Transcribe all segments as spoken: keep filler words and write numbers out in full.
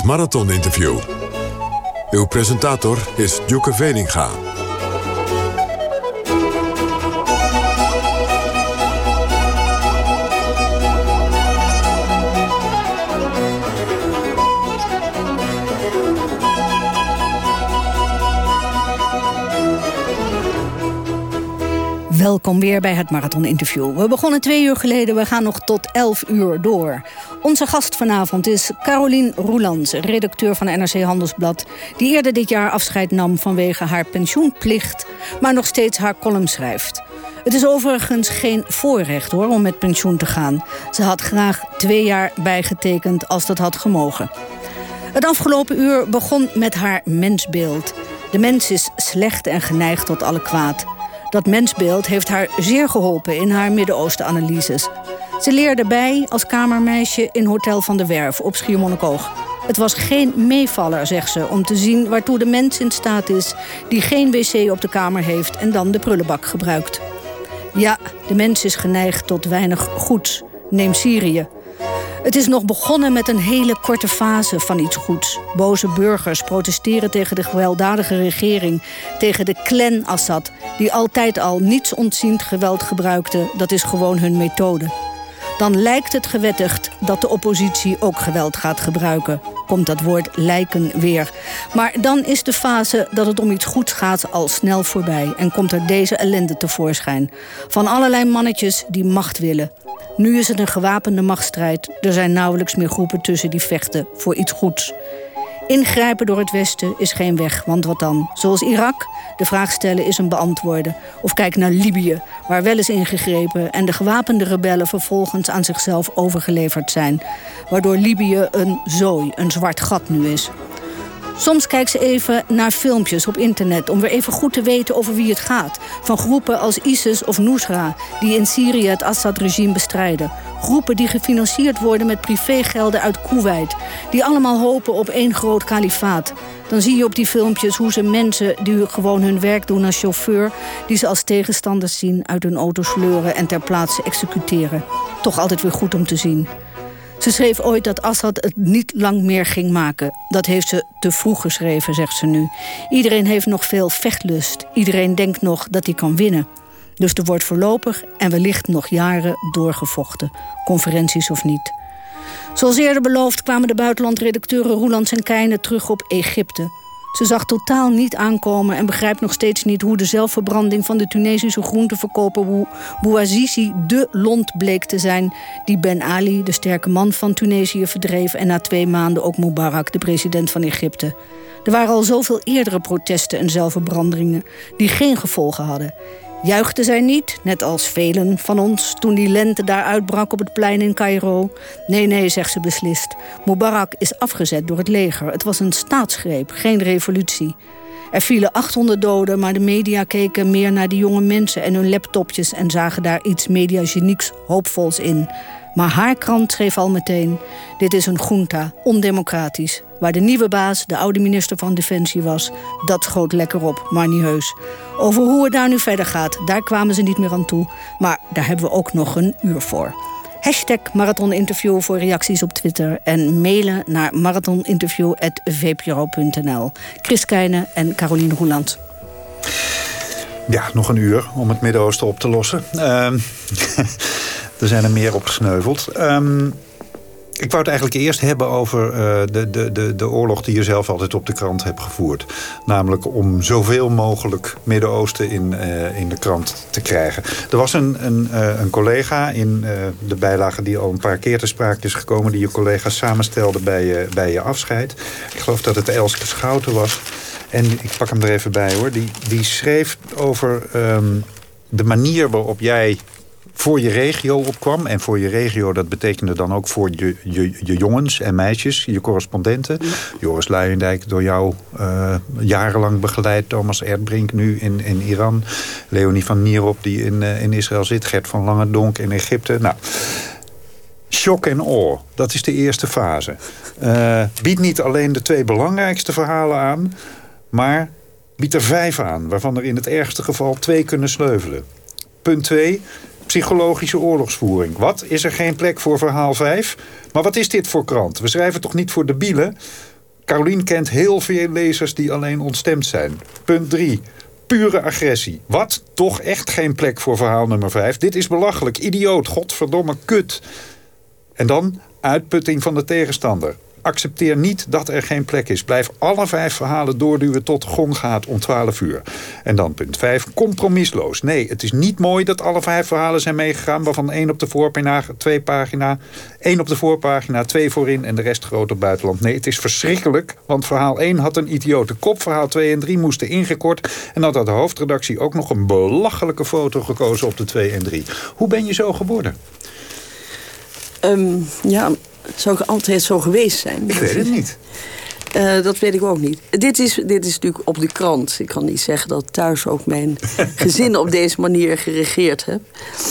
Het Marathon Interview. Uw presentator is Djoeke Veninga. Welkom weer bij het Marathon Interview. We begonnen twee uur geleden, we gaan nog tot elf uur door. Onze gast vanavond is Caroline Roelands, redacteur van N R C Handelsblad, die eerder dit jaar afscheid nam vanwege haar pensioenplicht, maar nog steeds haar column schrijft. Het is overigens geen voorrecht hoor, om met pensioen te gaan. Ze had graag twee jaar bijgetekend als dat had gemogen. Het afgelopen uur begon met haar mensbeeld. De mens is slecht en geneigd tot alle kwaad. Dat mensbeeld heeft haar zeer geholpen in haar Midden-Oosten-analyses. Ze leerde bij als kamermeisje in Hotel van de Werf op Schiermonnikoog. Het was geen meevaller, zegt ze, om te zien waartoe de mens in staat is die geen wc op de kamer heeft en dan de prullenbak gebruikt. Ja, de mens is geneigd tot weinig goeds. Neem Syrië. Het is nog begonnen met een hele korte fase van iets goeds. Boze burgers protesteren tegen de gewelddadige regering, tegen de clan Assad, die altijd al niets ontziend geweld gebruikte. Dat is gewoon hun methode. Dan lijkt het gewettigd dat de oppositie ook geweld gaat gebruiken. Komt dat woord lijken weer. Maar dan is de fase dat het om iets goeds gaat al snel voorbij en komt er deze ellende tevoorschijn. Van allerlei mannetjes die macht willen. Nu is het een gewapende machtsstrijd. Er zijn nauwelijks meer groepen tussen die vechten voor iets goeds. Ingrijpen door het Westen is geen weg, want wat dan? Zoals Irak, de vraag stellen is een beantwoorden. Of kijk naar Libië, waar wel is ingegrepen en de gewapende rebellen vervolgens aan zichzelf overgeleverd zijn. Waardoor Libië een zooi, een zwart gat nu is. Soms kijkt ze even naar filmpjes op internet om weer even goed te weten over wie het gaat. Van groepen als ISIS of Nusra, die in Syrië het Assad-regime bestrijden. Groepen die gefinancierd worden met privégelden uit Koeweit. Die allemaal hopen op één groot kalifaat. Dan zie je op die filmpjes hoe ze mensen die gewoon hun werk doen als chauffeur, die ze als tegenstanders zien, uit hun auto sleuren en ter plaatse executeren. Toch altijd weer goed om te zien. Ze schreef ooit dat Assad het niet lang meer ging maken. Dat heeft ze te vroeg geschreven, zegt ze nu. Iedereen heeft nog veel vechtlust. Iedereen denkt nog dat hij kan winnen. Dus er wordt voorlopig en wellicht nog jaren doorgevochten. Conferenties of niet. Zoals eerder beloofd kwamen de buitenlandredacteuren Roelands en Keijne terug op Egypte. Ze zag totaal niet aankomen en begrijpt nog steeds niet hoe de zelfverbranding van de Tunesische groenteverkoper Bouazizi de lont bleek te zijn die Ben Ali, de sterke man van Tunesië, verdreef en na twee maanden ook Mubarak, de president van Egypte. Er waren al zoveel eerdere protesten en zelfverbrandingen die geen gevolgen hadden. Juichten zij niet, net als velen van ons, toen die lente daar uitbrak op het plein in Cairo? Nee, nee, zegt ze beslist. Mubarak is afgezet door het leger. Het was een staatsgreep, geen revolutie. Er vielen achthonderd doden, maar de media keken meer naar die jonge mensen en hun laptopjes en zagen daar iets mediagenieks hoopvols in. Maar haar krant schreef al meteen: dit is een junta, ondemocratisch. Waar de nieuwe baas, de oude minister van Defensie was, dat schoot lekker op, maar niet heus. Over hoe het daar nu verder gaat, daar kwamen ze niet meer aan toe. Maar daar hebben we ook nog een uur voor. Hashtag marathoninterview voor reacties op Twitter en mailen naar marathoninterview at v p r o punt n l. Chris Keijne en Caroline Roelands. Ja, nog een uur om het Midden-Oosten op te lossen. Uh, er zijn er meer op gesneuveld. Um, ik wou het eigenlijk eerst hebben over uh, de, de, de, de oorlog die je zelf altijd op de krant hebt gevoerd. Namelijk om zoveel mogelijk Midden-Oosten in, uh, in de krant te krijgen. Er was een, een, uh, een collega in uh, de bijlage die al een paar keer te sprake is gekomen, die je collega samenstelde bij je, bij je afscheid. Ik geloof dat het Elske Schouten was. En ik pak hem er even bij hoor. Die, die schreef over um, de manier waarop jij voor je regio opkwam. En voor je regio, dat betekende dan ook voor je, je, je jongens en meisjes, je correspondenten. Ja. Joris Luijendijk, door jou uh, jarenlang begeleid. Thomas Erdbrink nu in, in Iran. Leonie van Nierop die in, uh, in Israël zit. Gert van Langendonk in Egypte. Nou, shock en awe, dat is de eerste fase. Uh, biedt niet alleen de twee belangrijkste verhalen aan, maar biedt er vijf aan, waarvan er in het ergste geval twee kunnen sleuvelen. Punt twee, psychologische oorlogsvoering. Wat? Is er geen plek voor verhaal vijf? Maar wat is dit voor krant? We schrijven toch niet voor debielen? Carolien kent heel veel lezers die alleen ontstemd zijn. Punt drie. Pure agressie. Wat? Toch echt geen plek voor verhaal nummer vijf. Dit is belachelijk, idioot, godverdomme, kut. En dan uitputting van de tegenstander. Accepteer niet dat er geen plek is. Blijf alle vijf verhalen doorduwen tot de gong gaat om twaalf uur. En dan punt vijf, compromisloos. Nee, het is niet mooi dat alle vijf verhalen zijn meegegaan, waarvan één op de voorpagina, twee pagina, één op de voorpagina, twee voorin en de rest groot op buitenland. Nee, het is verschrikkelijk, want verhaal één had een idiote kop, verhaal twee en drie moesten ingekort en dan had de hoofdredactie ook nog een belachelijke foto gekozen op de twee en drie. Hoe ben je zo geworden? Um, ja... Zou ik altijd zo geweest zijn? Ik weet het niet. Uh, dat weet ik ook niet. Dit is, dit is natuurlijk op de krant. Ik kan niet zeggen dat thuis ook mijn gezin op deze manier geregeerd heb.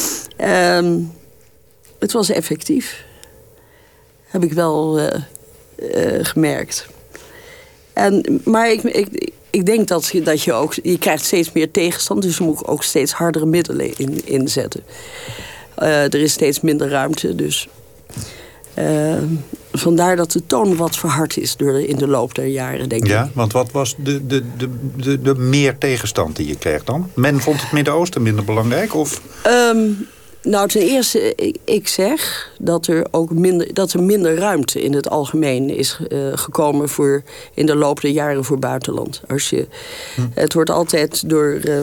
Um, het was effectief. Heb ik wel uh, uh, gemerkt. En, maar ik, ik, ik denk dat, dat je ook... Je krijgt steeds meer tegenstand, dus je moet ook steeds hardere middelen in, inzetten. Uh, er is steeds minder ruimte, dus... Uh, vandaar dat de toon wat verhard is door de, in de loop der jaren, denk ja, ik. Want wat was de, de, de, de, de meer tegenstand die je kreeg dan? Men vond het Midden-Oosten minder belangrijk? Of? Um, nou, ten eerste, ik, ik zeg dat er ook minder, dat er minder ruimte in het algemeen is uh, gekomen voor, in de loop der jaren voor buitenland. Als je, hm. Het wordt altijd door uh,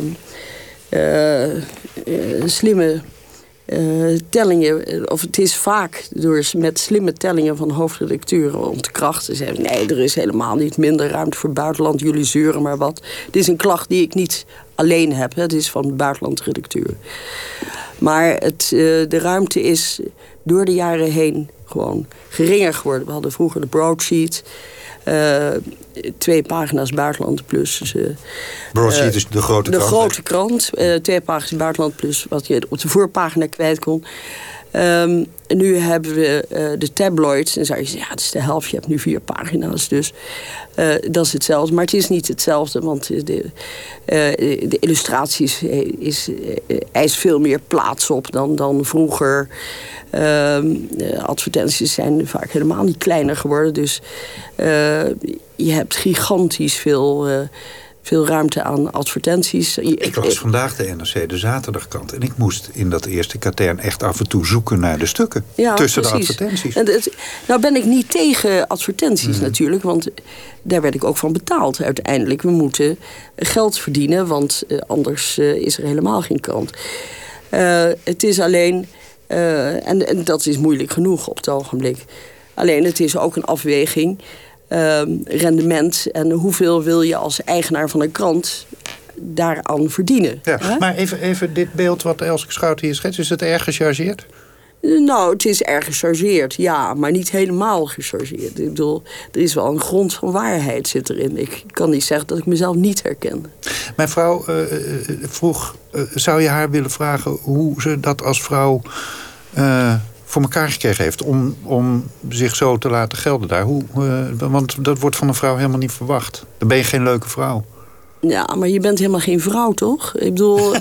uh, uh, slimme... Uh, tellingen, of het is vaak door met slimme tellingen van hoofdredacteuren om te krachten zeggen: nee, er is helemaal niet minder ruimte voor buitenland, jullie zeuren maar wat. Het is een klacht die ik niet alleen heb, hè. Het is van de buitenlandredacteur. Maar het, uh, de ruimte is door de jaren heen gewoon geringer geworden. We hadden vroeger de broadsheet. Uh, twee pagina's buitenland plus... Uh, broadsheet is de grote de krant. De grote krant. Uh, twee pagina's buitenland plus wat je op de voorpagina kwijt kon. Um, en nu hebben we uh, de tabloids. En dan zou je zeggen, ja, het is de helft. Je hebt nu vier pagina's. Dus uh, dat is hetzelfde. Maar het is niet hetzelfde. Want de, uh, de illustraties is, uh, eist veel meer plaats op dan, dan vroeger. Uh, advertenties zijn vaak helemaal niet kleiner geworden. Dus uh, je hebt gigantisch veel... Uh, Veel ruimte aan advertenties. Ik las vandaag de N R C, de zaterdagkrant. En ik moest in dat eerste katern echt af en toe zoeken naar de stukken. Ja, tussen precies. de advertenties. En het, nou ben ik niet tegen advertenties hmm. natuurlijk. Want daar werd ik ook van betaald uiteindelijk. We moeten geld verdienen. Want uh, anders uh, is er helemaal geen krant. Uh, het is alleen... Uh, en, en dat is moeilijk genoeg op het ogenblik. Alleen het is ook een afweging... Uh, rendement en hoeveel wil je als eigenaar van een krant daaraan verdienen. Ja, huh? Maar even, even dit beeld wat Elske Schouten hier schetst, is het erg gechargeerd? Nou, het is erg gechargeerd, ja, maar niet helemaal gechargeerd. Ik bedoel, er is wel een grond van waarheid zit erin. Ik kan niet zeggen dat ik mezelf niet herken. Mijn vrouw uh, vroeg, uh, zou je haar willen vragen hoe ze dat als vrouw... Uh, voor elkaar gekregen heeft om, om zich zo te laten gelden daar. Hoe, uh, want dat wordt van een vrouw helemaal niet verwacht. Dan ben je geen leuke vrouw. Ja, maar je bent helemaal geen vrouw, toch? Ik bedoel...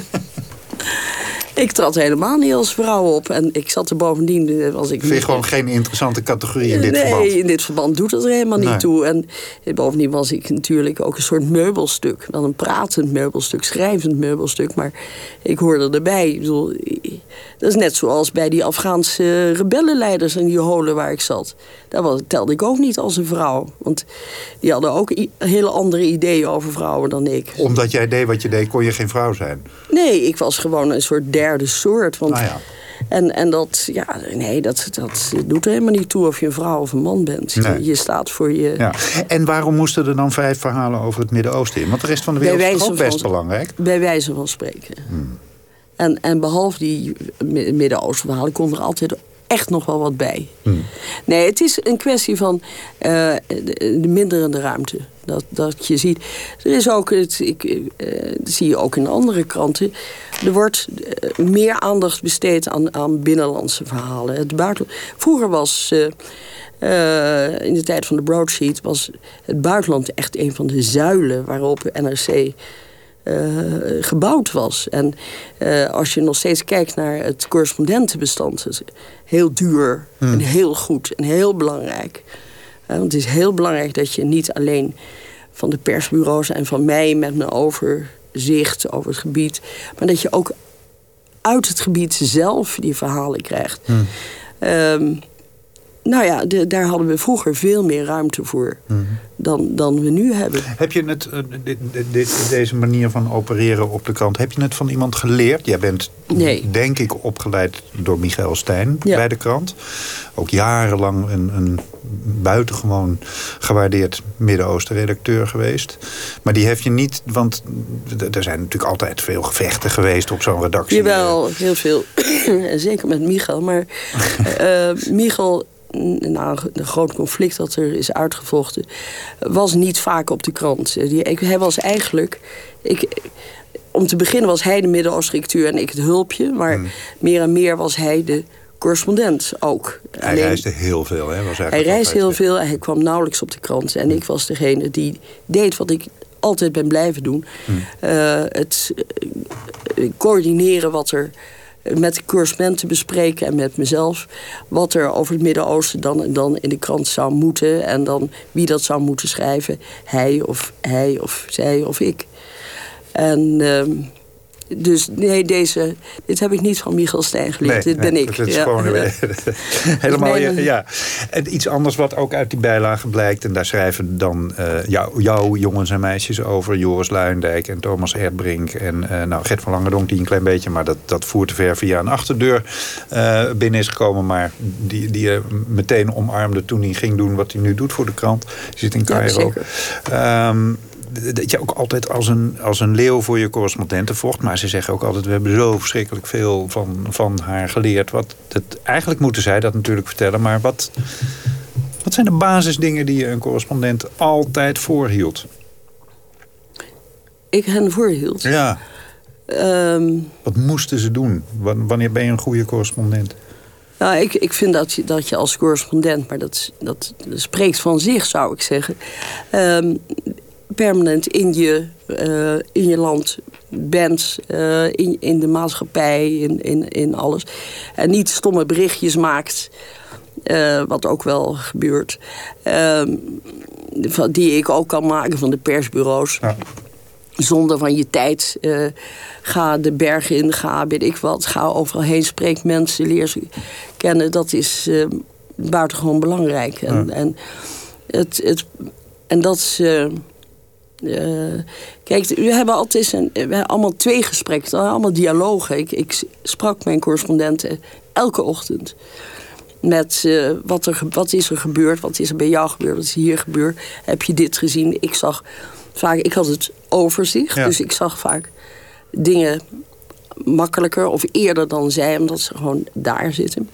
ik trad helemaal niet als vrouw op. En ik zat er bovendien... Was ik Vind je gewoon geen interessante categorie in dit nee, verband? Nee, in dit verband doet het er helemaal niet nee. toe. En bovendien was ik natuurlijk ook een soort meubelstuk. Wel een pratend meubelstuk, schrijvend meubelstuk. Maar ik hoorde erbij. Ik bedoel, dat is net zoals bij die Afghaanse rebellenleiders in die holen waar ik zat. Daar was, telde ik ook niet als een vrouw. Want die hadden ook hele andere ideeën over vrouwen dan ik. Omdat jij deed wat je deed, kon je geen vrouw zijn? Nee, ik was gewoon een soort derde soort. Want, ah, ja. En, en dat, ja, nee, dat, dat doet er helemaal niet toe of je een vrouw of een man bent. Nee. Je staat voor je... Ja. En waarom moesten er dan vijf verhalen over het Midden-Oosten in? Want de rest van de wereld is ook best van, belangrijk. Bij wijze van spreken. Hmm. En, en behalve die Midden-Oosten verhalen kon er altijd echt nog wel wat bij. Hmm. Nee, het is een kwestie van uh, de, de minderende ruimte. Dat, dat je ziet. Er is ook, het, ik, uh, dat zie je ook in andere kranten. Er wordt uh, meer aandacht besteed aan, aan binnenlandse verhalen. Het buitenland. Vroeger was, uh, uh, in de tijd van de broadsheet, was het buitenland echt een van de zuilen waarop N R C Uh, gebouwd was. En uh, als je nog steeds kijkt naar het correspondentenbestand, is heel duur hmm. en heel goed en heel belangrijk. Uh, want het is heel belangrijk dat je niet alleen van de persbureaus en van mij met mijn overzicht over het gebied, maar dat je ook uit het gebied zelf die verhalen krijgt. Hmm. Um, nou ja, de, daar hadden we vroeger veel meer ruimte voor hmm. dan, dan we nu hebben. Heb je het, uh, dit, dit, deze manier van opereren op de krant, heb je het van iemand geleerd? Jij bent, nee. denk ik, opgeleid door Michael Stein ja. bij de krant. Ook jarenlang een, een buitengewoon gewaardeerd Midden-Oosten redacteur geweest. Maar die heb je niet, want er zijn natuurlijk altijd veel gevechten geweest op zo'n redactie. Jawel, heel veel. Zeker met Michael. Maar uh, Michael, nou, een groot conflict dat er is uitgevochten, was niet vaak op de krant. Die, ik, hij was eigenlijk, ik, om te beginnen was hij de Midden-Oosten-redacteur en ik het hulpje. Maar hmm. meer en meer was hij de correspondent ook. Hij Alleen, reisde heel veel, hè? Was hij reisde heel veel en hij kwam nauwelijks op de krant. En hmm. ik was degene die deed wat ik altijd ben blijven doen. Hmm. Uh, het uh, coördineren wat er met de correspondenten bespreken en met mezelf wat er over het Midden-Oosten dan en dan in de krant zou moeten. En dan wie dat zou moeten schrijven. Hij of hij of zij of ik. En Uh, Dus nee, deze, dit heb ik niet van Michael Stein geleerd. Nee, dit ben nee, ik. Dat is ja. gewoon ja. helemaal ja, ja. En iets anders wat ook uit die bijlage blijkt, en daar schrijven dan uh, jou, jouw jongens en meisjes over, Joris Luijendijk en Thomas Erdbrink en uh, nou, Gert van Langendonk die een klein beetje, maar dat, dat voert te ver via een achterdeur uh, binnen is gekomen, maar die, die je meteen omarmde toen hij ging doen wat hij nu doet voor de krant. Die zit in Cairo. Ja, um, dat je ook altijd als een, als een leeuw voor je correspondenten vocht. Maar ze zeggen ook altijd, we hebben zo verschrikkelijk veel van, van haar geleerd. Wat het, eigenlijk moeten zij dat natuurlijk vertellen. Maar wat, wat zijn de basisdingen die je een correspondent altijd voorhield? Ik hen voorhield? Ja. Um, wat moesten ze doen? Wanneer ben je een goede correspondent? Nou, ik, ik vind dat je, dat je als correspondent, maar dat, dat spreekt van zich, zou ik zeggen, Um, permanent in je, uh, in je land bent, uh, in, in de maatschappij, in, in, in alles. En niet stomme berichtjes maakt, uh, wat ook wel gebeurt. Uh, die ik ook kan maken van de persbureaus. Ja. Zonder van je tijd. Uh, ga de bergen in, ga weet ik wat. Ga overal heen, spreek mensen, leer ze kennen. Dat is uh, buitengewoon belangrijk. En, ja. en, het, het, en dat is Uh, Uh, kijk, we hebben altijd een, we hebben allemaal twee gesprekken, allemaal dialogen. Ik, ik sprak mijn correspondenten elke ochtend met uh, wat, er, wat is er gebeurd, wat is er bij jou gebeurd, wat is hier gebeurd. Heb je dit gezien? Ik zag vaak, ik had het overzicht, ja. dus ik zag vaak dingen makkelijker of eerder dan zij, omdat ze gewoon daar zitten.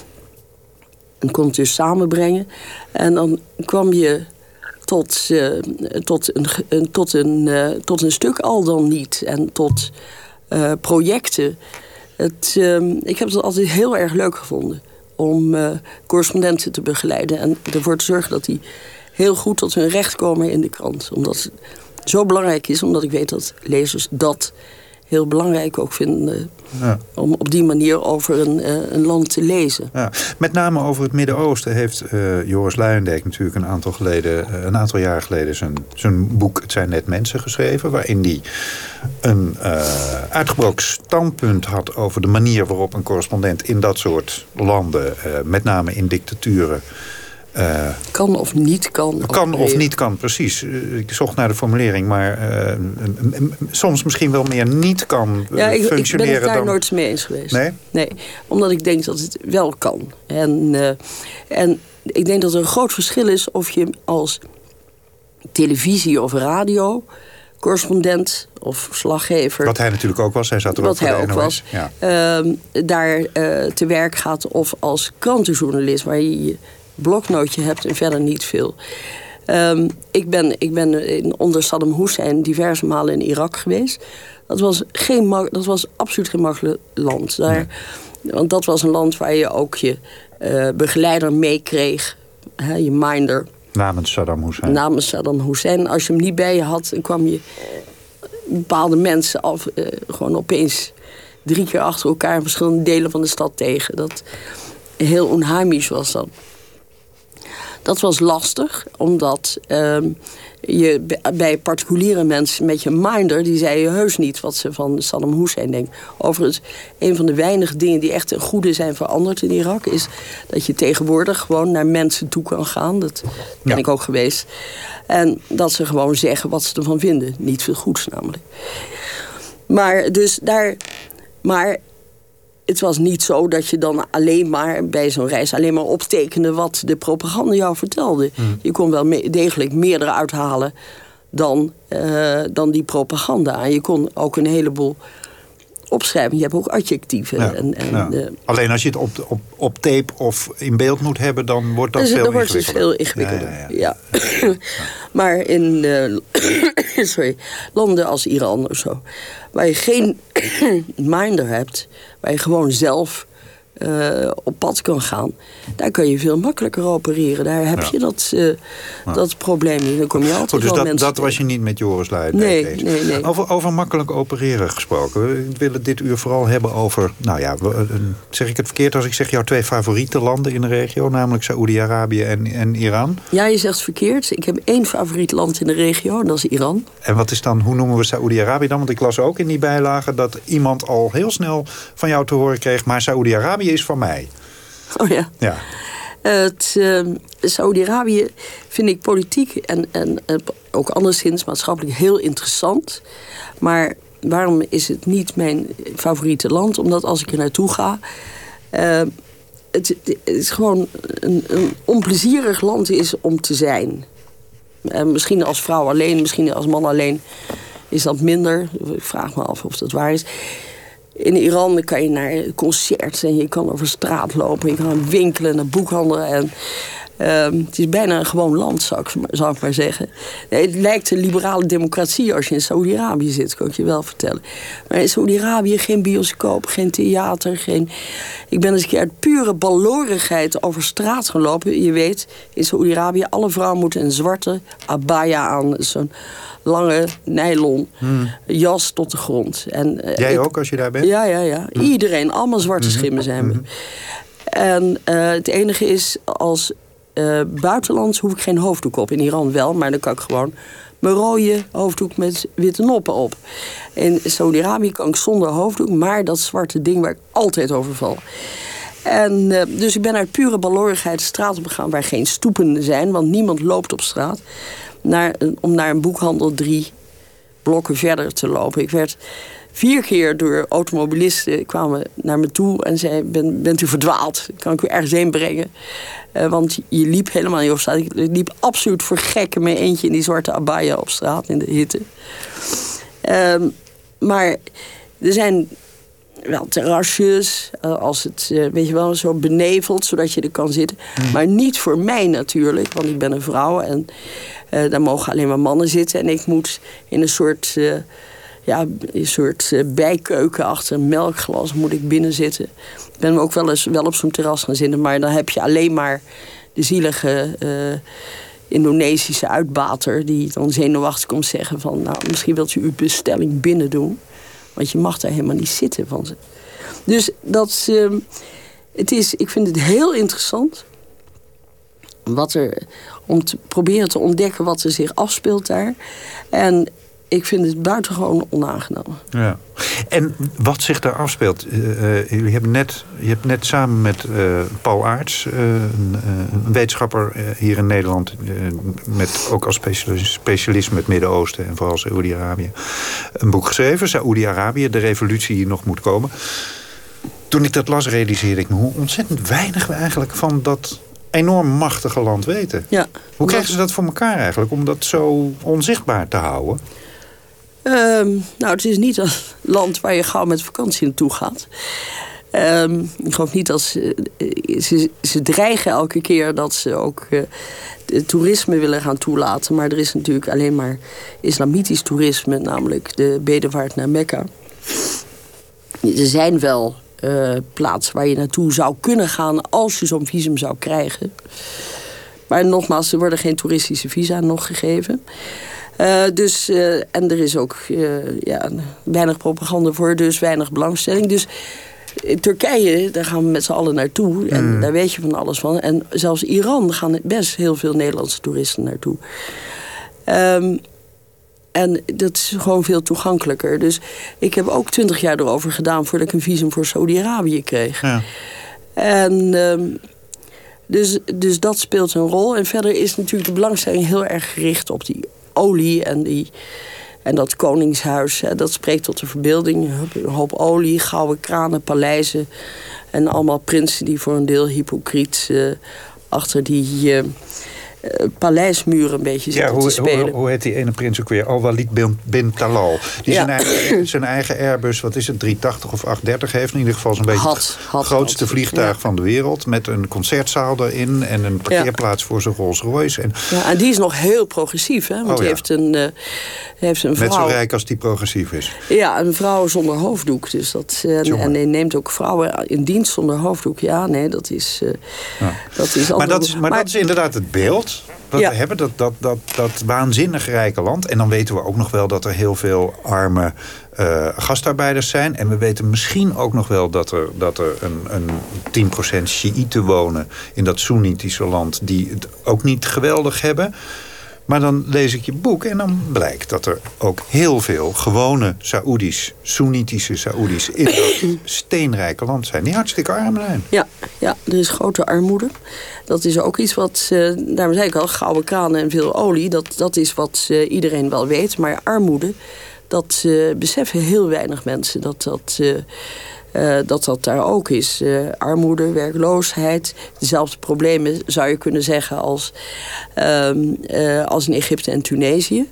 En kon het dus samenbrengen. En dan kwam je Tot, uh, tot, een, een, tot, een, uh, tot een stuk al dan niet. En tot uh, projecten. Het, uh, ik heb het altijd heel erg leuk gevonden om uh, correspondenten te begeleiden. En ervoor te zorgen dat die heel goed tot hun recht komen in de krant. Omdat het zo belangrijk is. Omdat ik weet dat lezers dat heel belangrijk ook vinden. Ja. Om op die manier over een, uh, een land te lezen. Ja. Met name over het Midden-Oosten heeft uh, Joris Luijendijk natuurlijk een aantal, geleden, uh, een aantal jaar geleden zijn, zijn boek Het zijn net mensen geschreven. Waarin hij een uh, uitgebroken standpunt had over de manier waarop een correspondent in dat soort landen, uh, met name in dictaturen, Uh, kan of niet kan. Kan of niet kan, precies. Ik zocht naar de formulering, maar uh, soms misschien wel meer niet kan uh, ja, ik, functioneren. Ik ben het daar dan... nooit mee eens geweest. Nee? Nee, omdat ik denk dat het wel kan. En, uh, en ik denk dat er een groot verschil is of je als televisie of radio correspondent of verslaggever. Wat hij natuurlijk ook was, hij zat er ook Wat hij ook was. Ja. Uh, daar uh, te werk gaat of als krantenjournalist, waar je je bloknootje hebt en verder niet veel. Um, ik, ben, ik ben in, onder Saddam Hussein diverse malen in Irak geweest. Dat was, geen, dat was absoluut geen makkelijk land. Daar, nee. Want dat was een land waar je ook je uh, begeleider meekreeg. Je minder. Namens Saddam Hussein. Namens Saddam Hussein. Als je hem niet bij je had, dan kwam je bepaalde mensen af, uh, gewoon opeens drie keer achter elkaar in verschillende delen van de stad tegen. Dat heel onheimisch was dat. Dat was lastig, omdat uh, je bij particuliere mensen met je minder, die zeiden heus niet wat ze van Saddam Hussein denken. Overigens, een van de weinige dingen die echt een goede zijn veranderd in Irak, is dat je tegenwoordig gewoon naar mensen toe kan gaan. Dat ben ja. ik ook geweest. En dat ze gewoon zeggen wat ze ervan vinden. Niet veel goeds namelijk. Maar dus daar. Maar het was niet zo dat je dan alleen maar bij zo'n reis alleen maar optekende wat de propaganda jou vertelde. Mm. Je kon wel me- degelijk meer eruit halen dan, uh, dan die propaganda. En je kon ook een heleboel opschrijven. Je hebt ook adjectieven. Ja, en, en, ja. uh, Alleen als je het op, op, op tape of in beeld moet hebben, dan wordt dat dus, veel dan wordt ingewikkelder. het veel ingewikkelder. Ja, ja, ja. Ja. Maar in uh, sorry, landen als Iran of zo, waar je geen minder hebt, waar je gewoon zelf uh, op pad kan gaan, daar kun je veel makkelijker opereren. Daar heb ja. je dat, uh, ja. dat probleem niet. Dan kom je altijd Goed, dus wel dat, mensen dat was je niet met Joris Luijendijk nee, eens. Nee, nee. Over, over makkelijk opereren gesproken. We willen dit uur vooral hebben over, nou ja, zeg ik het verkeerd als ik zeg jouw twee favoriete landen in de regio, namelijk Saoedi-Arabië en, en Iran? Ja, je zegt verkeerd. Ik heb één favoriet land in de regio en dat is Iran. En wat is dan, hoe noemen we Saoedi-Arabië dan? Want ik las ook in die bijlagen dat iemand al heel snel van jou te horen kreeg, maar Saoedi-Arabië is van mij. Oh ja. Ja. Het uh, Saoedi-Arabië vind ik politiek en, en uh, ook anderszins maatschappelijk heel interessant. Maar waarom is het niet mijn favoriete land? Omdat als ik er naartoe ga, Uh, het, het is gewoon een, een onplezierig land is om te zijn. Uh, misschien als vrouw alleen, misschien als man alleen is dat minder. Ik vraag me af of dat waar is. In Iran kan je naar concerts en je kan over straat lopen. Je kan winkelen, naar boekhandelen. En, uh, het is bijna een gewoon land, zou ik, zou ik maar zeggen. Nee, het lijkt een liberale democratie als je in Saoedi-Arabië zit, kan ik je wel vertellen. Maar in Saoedi-Arabië geen bioscoop, geen theater. Geen... Ik ben eens een keer uit pure balorigheid over straat gelopen. Je weet, in Saoedi-Arabië, alle vrouwen moeten een zwarte abaya aan. Zo'n lange nylon hmm. jas tot de grond. En, uh, Jij ik, ook als je daar bent? Ja, ja, ja. Hmm. Iedereen, allemaal zwarte schimmen zijn we. Hmm. En uh, het enige is, als uh, buitenlands hoef ik geen hoofddoek op. In Iran wel, maar dan kan ik gewoon mijn rode hoofddoek met witte noppen op. In Saudi-Arabië kan ik zonder hoofddoek, maar dat zwarte ding waar ik altijd over val. En, uh, dus ik ben uit pure balorigheid de straat op gegaan waar geen stoepen zijn, want niemand loopt op straat. Naar, om naar een boekhandel drie blokken verder te lopen. Ik werd vier keer door automobilisten kwamen naar me toe en zeiden, ben, bent u verdwaald? Kan ik u ergens heen brengen? Uh, want je liep helemaal niet op straat. Ik liep absoluut voor gek in mijn eentje in die zwarte abaya op straat in de hitte. Uh, maar er zijn wel terrasjes, als het, weet je wel, zo beneveld, zodat je er kan zitten. Mm. Maar niet voor mij natuurlijk, want ik ben een vrouw en uh, daar mogen alleen maar mannen zitten. En ik moet in een soort, uh, ja, een soort uh, bijkeuken achter een melkglas moet ik binnen zitten. Ik ben ook wel eens wel op zo'n terras gaan zitten, maar dan heb je alleen maar de zielige Uh, Indonesische uitbater die dan zenuwachtig komt zeggen van, nou, misschien wilt u uw bestelling binnen doen. Want je mag daar helemaal niet zitten van ze. Dus dat, uh, het is, ik vind het heel interessant wat er, om te proberen te ontdekken wat er zich afspeelt daar. En ik vind het buitengewoon onaangenaam. Ja. En wat zich daar afspeelt, uh, uh, jullie hebben net, je hebt net samen met uh, Paul Aerts, uh, een, uh, een wetenschapper uh, hier in Nederland, uh, met, ook als specialist, specialist met Midden-Oosten en vooral Saoedi-Arabië, een boek geschreven, Saoedi-Arabië, de revolutie die nog moet komen. Toen ik dat las, realiseerde ik me hoe ontzettend weinig we eigenlijk van dat enorm machtige land weten. Ja, hoe krijgen ze dat voor elkaar eigenlijk, om dat zo onzichtbaar te houden? Um, nou, het is niet een land waar je gauw met vakantie naartoe gaat. Um, ik geloof niet dat ze, ze... Ze dreigen elke keer dat ze ook uh, de toerisme willen gaan toelaten. Maar er is natuurlijk alleen maar islamitisch toerisme, namelijk de bedevaart naar Mekka. Er zijn wel uh, plaatsen waar je naartoe zou kunnen gaan als je zo'n visum zou krijgen. Maar nogmaals, er worden geen toeristische visa nog gegeven. Uh, dus, uh, en er is ook uh, ja, weinig propaganda voor, dus weinig belangstelling. Dus in Turkije, daar gaan we met z'n allen naartoe. En mm. daar weet je van alles van. En zelfs Iran gaan best heel veel Nederlandse toeristen naartoe. Um, en dat is gewoon veel toegankelijker. Dus ik heb ook twintig jaar erover gedaan voordat ik een visum voor Saudi-Arabië kreeg. Ja. En um, dus, dus dat speelt een rol. En verder is natuurlijk de belangstelling heel erg gericht op die olie en die... En dat koningshuis, hè, dat spreekt tot de verbeelding. Een hoop olie, gouden kranen, paleizen. En allemaal prinsen die voor een deel hypocriet uh, achter die uh, uh, paleismuren een beetje zitten ja, hoe, te spelen. Hoe, hoe heet die ene prins ook weer? Al-Walid bin, bin Talal. Die ja. zijn, eigen, zijn eigen Airbus, wat is het, driehonderdtachtig of achthonderddertig heeft. In ieder geval zo'n beetje had, het had, grootste had. vliegtuig ja. van de wereld. Met een concertzaal erin en een parkeerplaats ja. voor zijn Rolls Royce. En, ja, en die is nog heel progressief, hè? Want oh, die ja. heeft een, uh, heeft een vrouw... Net zo rijk als die progressief is. Ja, een vrouw zonder hoofddoek. Dus dat, uh, en hij neemt ook vrouwen in dienst zonder hoofddoek. Ja, nee, dat is... Uh, ja. dat is maar dat is, maar, maar dat is inderdaad het beeld... wat ja. we hebben, dat, dat, dat, dat waanzinnig rijke land. En dan weten we ook nog wel dat er heel veel arme uh, gastarbeiders zijn. En we weten misschien ook nog wel dat er, dat er een, een tien procent Sjiïten wonen... in dat Soenitische land die het ook niet geweldig hebben. Maar dan lees ik je boek en dan blijkt dat er ook heel veel gewone Saoedi's, Soenitische Saoedi's in dat steenrijke land zijn. Die hartstikke arm zijn. Ja, ja, er is grote armoede. Dat is ook iets wat, uh, daarom zei ik al, gouden kranen en veel olie. Dat, dat is wat uh, iedereen wel weet. Maar armoede, dat uh, beseffen heel weinig mensen. Dat dat... Uh, Uh, dat dat daar ook is. Uh, armoede, werkloosheid. Dezelfde problemen zou je kunnen zeggen als, um, uh, als in Egypte en Tunesië.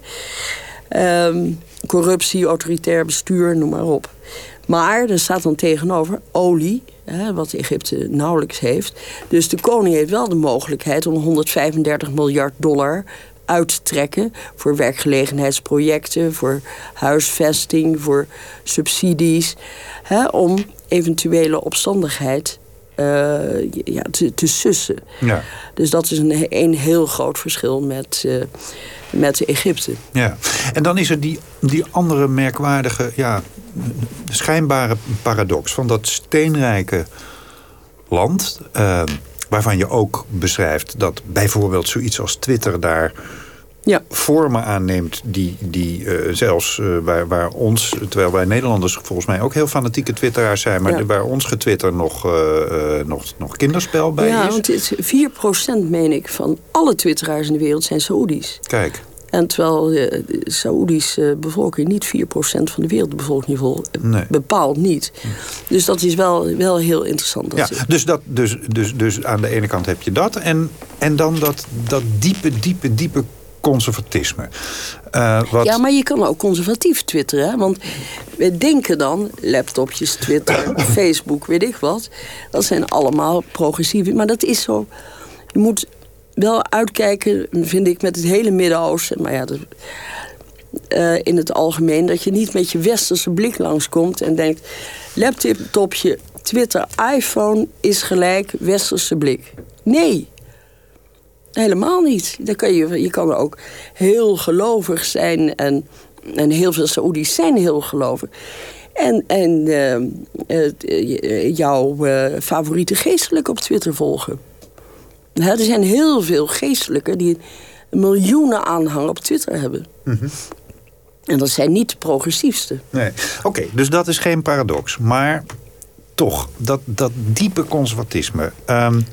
Um, corruptie, autoritair bestuur, noem maar op. Maar er staat dan tegenover olie, hè, wat Egypte nauwelijks heeft. Dus de koning heeft wel de mogelijkheid om honderdvijfendertig miljard dollar uit te trekken voor werkgelegenheidsprojecten, voor huisvesting, voor subsidies, hè, om eventuele opstandigheid uh, ja, te, te sussen. Ja. Dus dat is een, een heel groot verschil met, uh, met Egypte. Ja. En dan is er die, die andere merkwaardige, ja, schijnbare paradox van dat steenrijke land, Uh, waarvan je ook beschrijft dat bijvoorbeeld zoiets als Twitter daar ja. vormen aanneemt die, die uh, zelfs uh, waar, waar ons, terwijl wij Nederlanders volgens mij ook heel fanatieke twitteraars zijn, maar ja. waar ons getwitter nog, uh, uh, nog, nog kinderspel bij ja, is. Ja, want het is vier procent, meen ik, van alle twitteraars in de wereld zijn Saoedi's. Kijk. En terwijl de Saoedische bevolking niet vier procent van de wereldbevolking nee. bepaalt niet. Dus dat is wel, wel heel interessant. Dat ja, dus, dat, dus, dus, dus aan de ene kant heb je dat. En, en dan dat, dat diepe, diepe, diepe conservatisme. Uh, wat... Ja, maar je kan ook conservatief twitteren. Hè? Want we denken dan, laptopjes, Twitter, Facebook, weet ik wat. Dat zijn allemaal progressieve. Maar dat is zo. Je moet wel uitkijken, vind ik, met het hele Midden-Oosten. Maar ja, dat, uh, in het algemeen, dat je niet met je westerse blik langskomt en denkt, laptopje, Twitter, iPhone is gelijk westerse blik. Nee, helemaal niet. Dan kan je, je kan ook heel gelovig zijn en, en heel veel Saoedi's zijn heel gelovig. En, en uh, uh, jouw uh, favoriete geestelijke op Twitter volgen. Ja, er zijn heel veel geestelijken die miljoenen aanhang op Twitter hebben. Mm-hmm. En dat zijn niet de progressiefste. Nee. Oké, okay, dus dat is geen paradox. Maar toch, dat, dat diepe conservatisme. Um,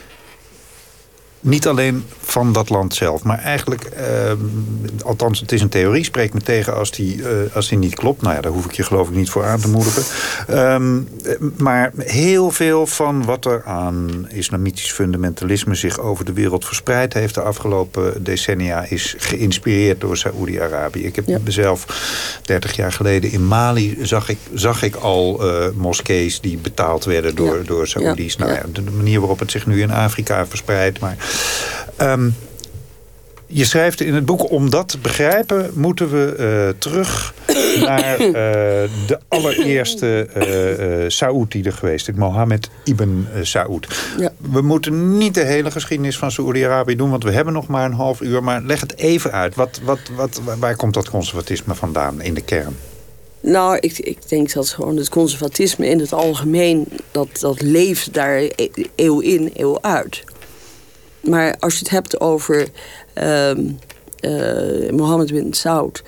niet alleen van dat land zelf, maar eigenlijk, uh, althans het is een theorie, spreekt me tegen als die, uh, als die niet klopt. Nou ja, daar hoef ik je geloof ik niet voor aan te moedigen. Um, maar heel veel van wat er aan islamitisch fundamentalisme zich over de wereld verspreid heeft de afgelopen decennia is geïnspireerd door Saoedi-Arabië. Ik heb ja. mezelf dertig jaar geleden in Mali zag ik, zag ik al uh, moskees die betaald werden door, ja. door Saoedi's. Ja. Nou ja, de manier waarop het zich nu in Afrika verspreidt, maar Um, je schrijft in het boek, om dat te begrijpen moeten we uh, terug naar uh, de allereerste uh, uh, Saoed die er geweest is, Mohammed ibn Saoed. Ja. We moeten niet de hele geschiedenis van Saoedi-Arabië doen, want we hebben nog maar een half uur. Maar leg het even uit. Wat, wat, wat, waar komt dat conservatisme vandaan in de kern? Nou, ik, ik denk dat gewoon het conservatisme in het algemeen... dat, dat leeft daar eeuw in, eeuw uit. Maar als je het hebt over uh, uh, Mohammed bin Saud...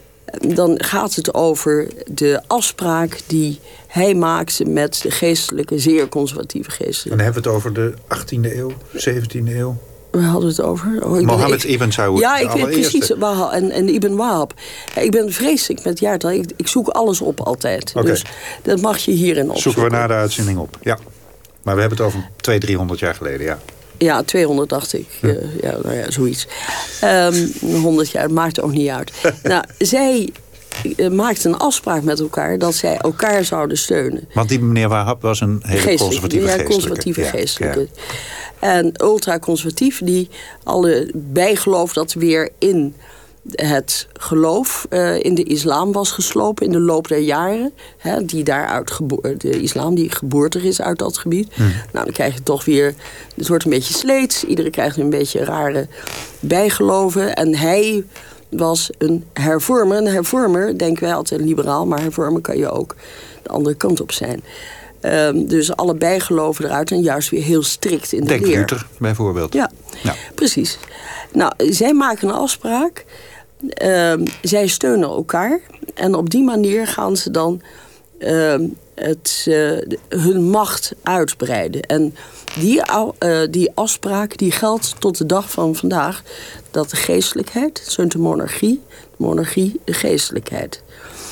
dan gaat het over de afspraak die hij maakte... met de geestelijke, zeer conservatieve geestelijke. En dan hebben we het over de achttiende eeuw, zeventiende eeuw... We hadden het over... Oh, Mohammed ben, ibn Saud. Ja, ik weet precies. En, en Ibn Wahab. Ik ben vreselijk met jaartal. Ik, ik zoek alles op altijd. Okay. Dus dat mag je hierin opzoeken. Zoeken we na de uitzending op, ja. Maar we hebben het over tweehonderd, driehonderd jaar geleden, ja. Ja, tweehonderd dacht ik. Hm. Uh, ja, nou ja, zoiets. Um, honderd jaar, maakt ook niet uit. Nou, zij... maakten een afspraak met elkaar dat zij elkaar zouden steunen. Want die meneer Wahab was een hele conservatieve ja, geestelijke. conservatieve ja, geestelijke. Ja. En ultraconservatief die alle bijgeloof dat weer in het geloof uh, in de islam was geslopen in de loop der jaren. Hè, die daaruit gebo- de islam die geboortig is uit dat gebied. Hmm. Nou, dan krijg je toch weer... Het wordt een beetje sleets. Iedereen krijgt een beetje rare bijgeloven. En hij... was een hervormer. Een hervormer, denken wij altijd liberaal... maar hervormer kan je ook de andere kant op zijn. Um, dus alle bijgeloven eruit en juist weer heel strikt in de Denk leer. Denk Luther bijvoorbeeld. Ja, ja, precies. Nou, zij maken een afspraak. Um, zij steunen elkaar. En op die manier gaan ze dan... Um, het, uh, hun macht uitbreiden. En die, uh, die afspraak die geldt tot de dag van vandaag... dat de geestelijkheid, zo'n de monarchie... de monarchie, de geestelijkheid.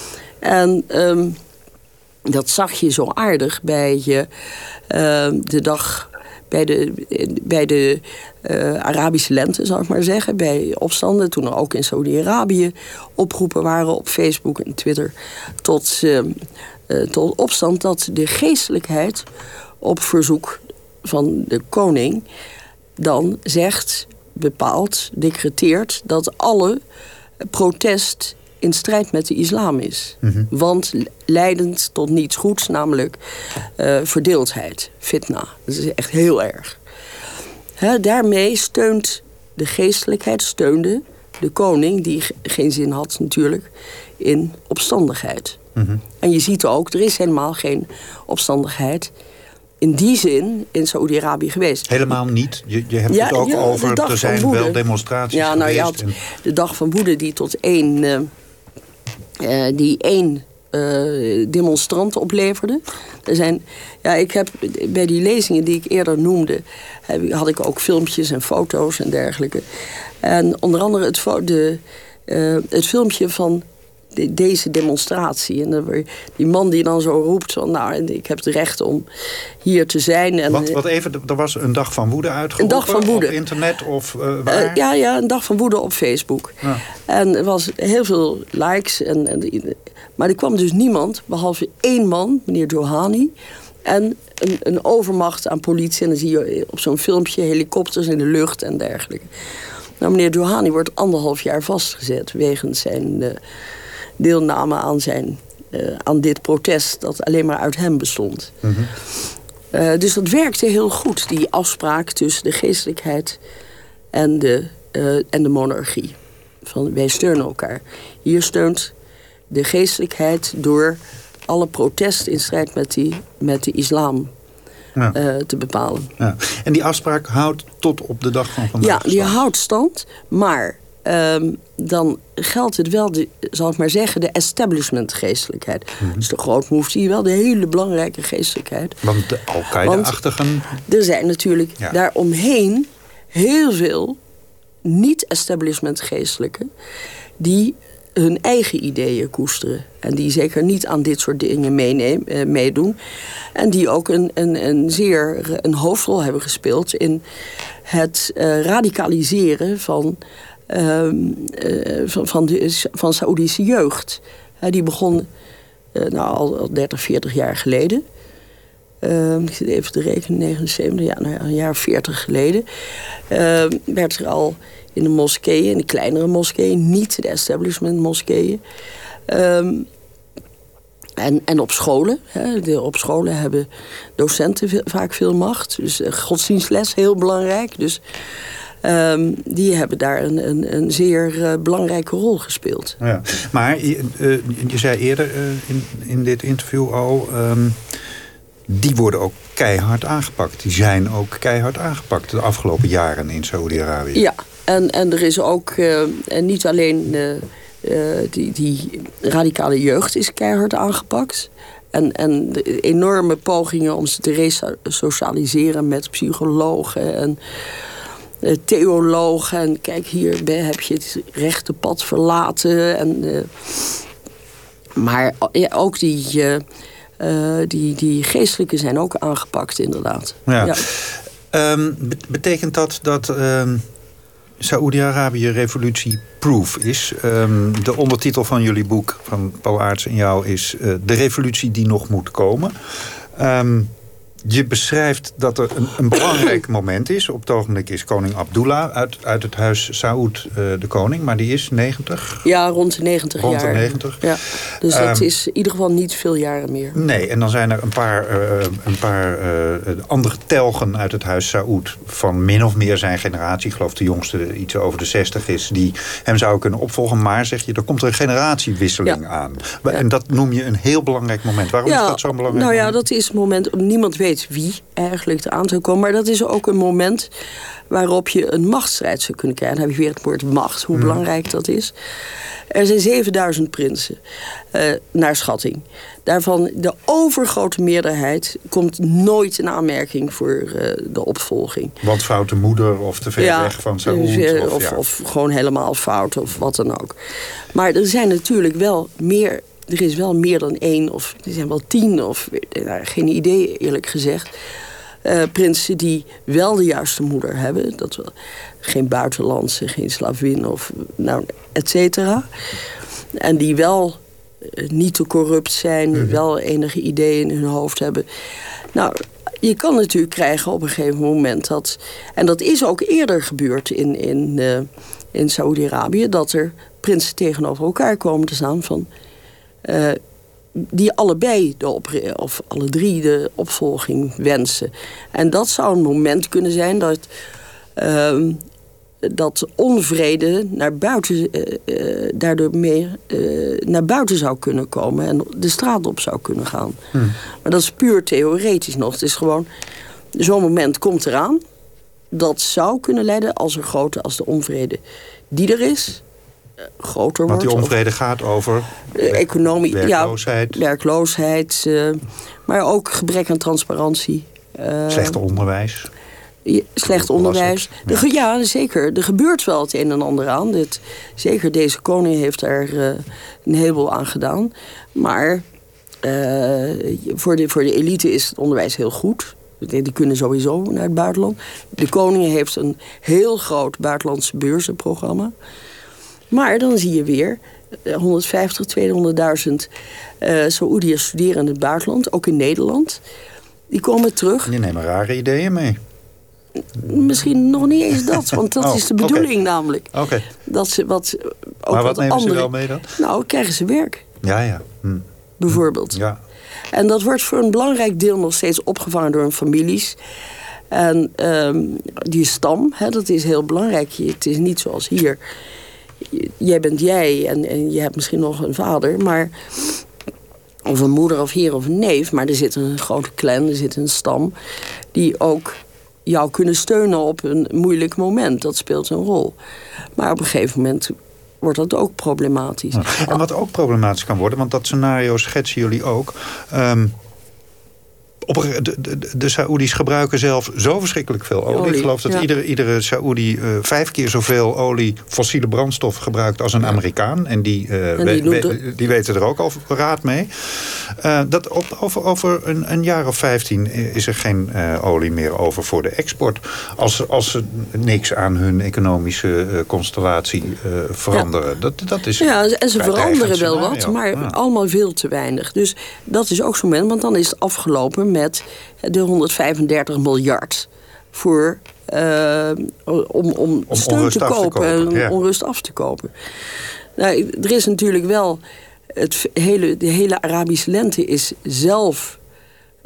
En um, dat zag je zo aardig bij je, uh, de dag... bij de, bij de uh, Arabische lente, zou ik maar zeggen. Bij opstanden, toen er ook in Saudi-Arabië oproepen waren... op Facebook en Twitter tot... Uh, Uh, tot opstand dat de geestelijkheid op verzoek van de koning dan zegt, bepaalt, decreteert dat alle protest in strijd met de islam is. Mm-hmm. Want leidend tot niets goeds, namelijk uh, verdeeldheid, fitna. Dat is echt heel erg. He, daarmee steunt de geestelijkheid, steunde de koning, die geen zin had natuurlijk, in opstandigheid. Mm-hmm. En je ziet ook, er is helemaal geen opstandigheid in die zin in Saoedi-Arabië geweest. Helemaal niet? Je, je hebt ja, het ook ja, over, er zijn wel demonstraties ja, nou, geweest. Ja, en... de dag van woede die tot één, uh, uh, die één uh, demonstrant opleverde. Er zijn, ja, ik heb bij die lezingen die ik eerder noemde, heb, had ik ook filmpjes en foto's en dergelijke. En onder andere het, de, uh, het filmpje van de, deze demonstratie. En dan, die man die dan zo roept van, nou, ik heb het recht om hier te zijn. En, wat, wat even, er was een dag van woede uitgeroepen? Een dag van woede. Op internet of uh, waar? Uh, ja, ja, een dag van woede op Facebook. Ja. En er was heel veel likes. En, en, maar er kwam dus niemand, behalve één man, meneer Johani, en een, een overmacht aan politie. En dan zie je op zo'n filmpje helikopters in de lucht en dergelijke. Nou, meneer Johani wordt anderhalf jaar vastgezet wegens zijn uh, deelname aan, zijn, uh, aan dit protest dat alleen maar uit hem bestond. Mm-hmm. Uh, dus dat werkte heel goed, die afspraak tussen de geestelijkheid en de, uh, en de monarchie. Van, wij steunen elkaar. Hier steunt de geestelijkheid door alle protest in strijd met, die, met de islam ja. uh, te bepalen. Ja. En die afspraak houdt tot op de dag van vandaag Ja, die stand. houdt stand, maar um, dan geldt het wel, de, zal ik maar zeggen, de establishment geestelijkheid. Mm-hmm. Dus de grootmoefti, wel de hele belangrijke geestelijkheid. Want de Al-Qaeda-achtigen... Er zijn natuurlijk ja. daaromheen heel veel niet-establishment geestelijken die hun eigen ideeën koesteren. En die zeker niet aan dit soort dingen meenemen, eh, meedoen. En die ook een, een, een zeer een hoofdrol hebben gespeeld in het uh, radicaliseren van, uh, uh, van, van, de, van Saoedische jeugd. Uh, die begon uh, nou, al, al dertig, veertig jaar geleden. Uh, ik zit even te rekenen, negenenzeventig, ja, nou ja, een jaar veertig geleden. Uh, werd er al in de moskeeën, in de kleinere moskeeën, niet de establishment moskeeën. Um, en, en op scholen. Hè, de, op scholen hebben docenten veel, vaak veel macht. Dus uh, godsdienstles, heel belangrijk. Dus Um, die hebben daar een, een, een zeer uh, belangrijke rol gespeeld. Ja. Maar je, uh, je zei eerder uh, in, in dit interview al... Um, die worden ook keihard aangepakt. Die zijn ook keihard aangepakt de afgelopen jaren in Saoedi-Arabië. Ja, en, en er is ook uh, en niet alleen uh, uh, die, die radicale jeugd is keihard aangepakt. En, en de enorme pogingen om ze te resocialiseren met psychologen en uh, theologen. En kijk, hier heb je het rechte pad verlaten. En, uh, maar ja, ook die... Uh, Uh, die, die geestelijken zijn ook aangepakt, inderdaad. Ja. Ja. Um, betekent dat dat um, Saoedi-Arabië revolutie-proof is? Um, de ondertitel van jullie boek, van Paul Aerts en jou, is uh, De revolutie die nog moet komen. Um, je beschrijft dat er een, een belangrijk moment is. Op het ogenblik is koning Abdullah uit, uit het huis Saoed uh, de koning. Maar die is negentig? Ja, rond de negentig rond jaar. de negentig. Ja. Dus dat um, is in ieder geval niet veel jaren meer. Nee, en dan zijn er een paar, uh, een paar uh, andere telgen uit het huis Saoed... van min of meer zijn generatie. Ik geloof de jongste iets over de zestig is... die hem zou kunnen opvolgen. Maar zeg je, er komt een generatiewisseling ja. aan. Ja. En dat noem je een heel belangrijk moment. Waarom ja, is dat zo'n belangrijk nou moment? Ja, dat is het moment... Niemand weet wie eigenlijk eraan zou komen. Maar dat is ook een moment waarop je een machtsstrijd zou kunnen krijgen. Dan heb je weer het woord macht, hoe hmm. belangrijk dat is. Er zijn zevenduizend prinsen, uh, naar schatting. Daarvan de overgrote meerderheid komt nooit in aanmerking voor uh, de opvolging. Want foute moeder of te ver ja, weg van Saoed. Of, of, ja. of gewoon helemaal fout of wat dan ook. Maar er zijn natuurlijk wel meer... Er is wel meer dan één, of er zijn wel tien, of nou, geen idee eerlijk gezegd. Uh, prinsen die wel de juiste moeder hebben. Dat wel, geen buitenlandse, geen slavin, of nou, et cetera. En die wel uh, niet te corrupt zijn, mm-hmm. wel enige ideeën in hun hoofd hebben. Nou, je kan natuurlijk krijgen op een gegeven moment dat... En dat is ook eerder gebeurd in, in, uh, in Saoedi-Arabië... dat er prinsen tegenover elkaar komen te staan van... Uh, die allebei, de op, of alle drie, de opvolging wensen. En dat zou een moment kunnen zijn dat, uh, dat onvrede naar buiten, uh, uh, daardoor meer uh, naar buiten zou kunnen komen en de straat op zou kunnen gaan. Hmm. Maar dat is puur theoretisch nog. Het is gewoon, zo'n moment komt eraan. Dat zou kunnen leiden als er grote, als de onvrede die er is... groter wordt. Want die onvrede gaat over uh, economie, werkloosheid. Ja, werkloosheid, uh, maar ook gebrek aan transparantie. Uh, slecht onderwijs. Ja, slecht onderwijs. Ja. De, ja, zeker. Er gebeurt wel het een en ander aan. Dit, zeker deze koning heeft daar uh, een heleboel aan gedaan. Maar uh, voor, de, voor de elite is het onderwijs heel goed. Die kunnen sowieso naar het buitenland. De koning heeft een heel groot buitenlandse beurzenprogramma. Maar dan zie je weer honderdvijftig, tweehonderdduizend uh, Saoediërs studeren in het buitenland, ook in Nederland. Die komen terug. Die nemen rare ideeën mee. Misschien nog niet eens dat, want dat oh, is de bedoeling okay. namelijk. Okay. Dat ze wat, ook maar wat, wat nemen andere, ze wel mee dan? Nou, krijgen ze werk. Ja, ja. Hm. Bijvoorbeeld. Ja. En dat wordt voor een belangrijk deel nog steeds opgevangen door hun families. En um, die stam, hè, dat is heel belangrijk. Het is niet zoals hier... Jij bent jij en, en je hebt misschien nog een vader, maar of een moeder of heer of een neef, maar er zit een grote clan, er zit een stam die ook jou kunnen steunen op een moeilijk moment. Dat speelt een rol. Maar op een gegeven moment wordt dat ook problematisch. Ja. En wat ook problematisch kan worden, want dat scenario schetsen jullie ook. Um, Op, de, de, de Saoedi's gebruiken zelf zo verschrikkelijk veel olie. olie. Ik geloof dat ja. iedere, iedere Saoedi uh, vijf keer zoveel olie, fossiele brandstof gebruikt als een ja. Amerikaan. En die, uh, en die, we, we, die weten er ook al raad mee. Uh, dat op, over over een, een jaar of vijftien is er geen uh, olie meer over voor de export. Als, als ze niks aan hun economische uh, constellatie uh, veranderen. Ja. Dat, dat is ja, en ze veranderen wel wat, maar ja. allemaal veel te weinig. Dus dat is ook zo'n moment, want dan is het afgelopen met de honderdvijfendertig miljard voor, uh, om, om, om steun te kopen, te kopen. Ja. Om onrust af te kopen. Nou, er is natuurlijk wel het hele, de hele Arabische lente is zelf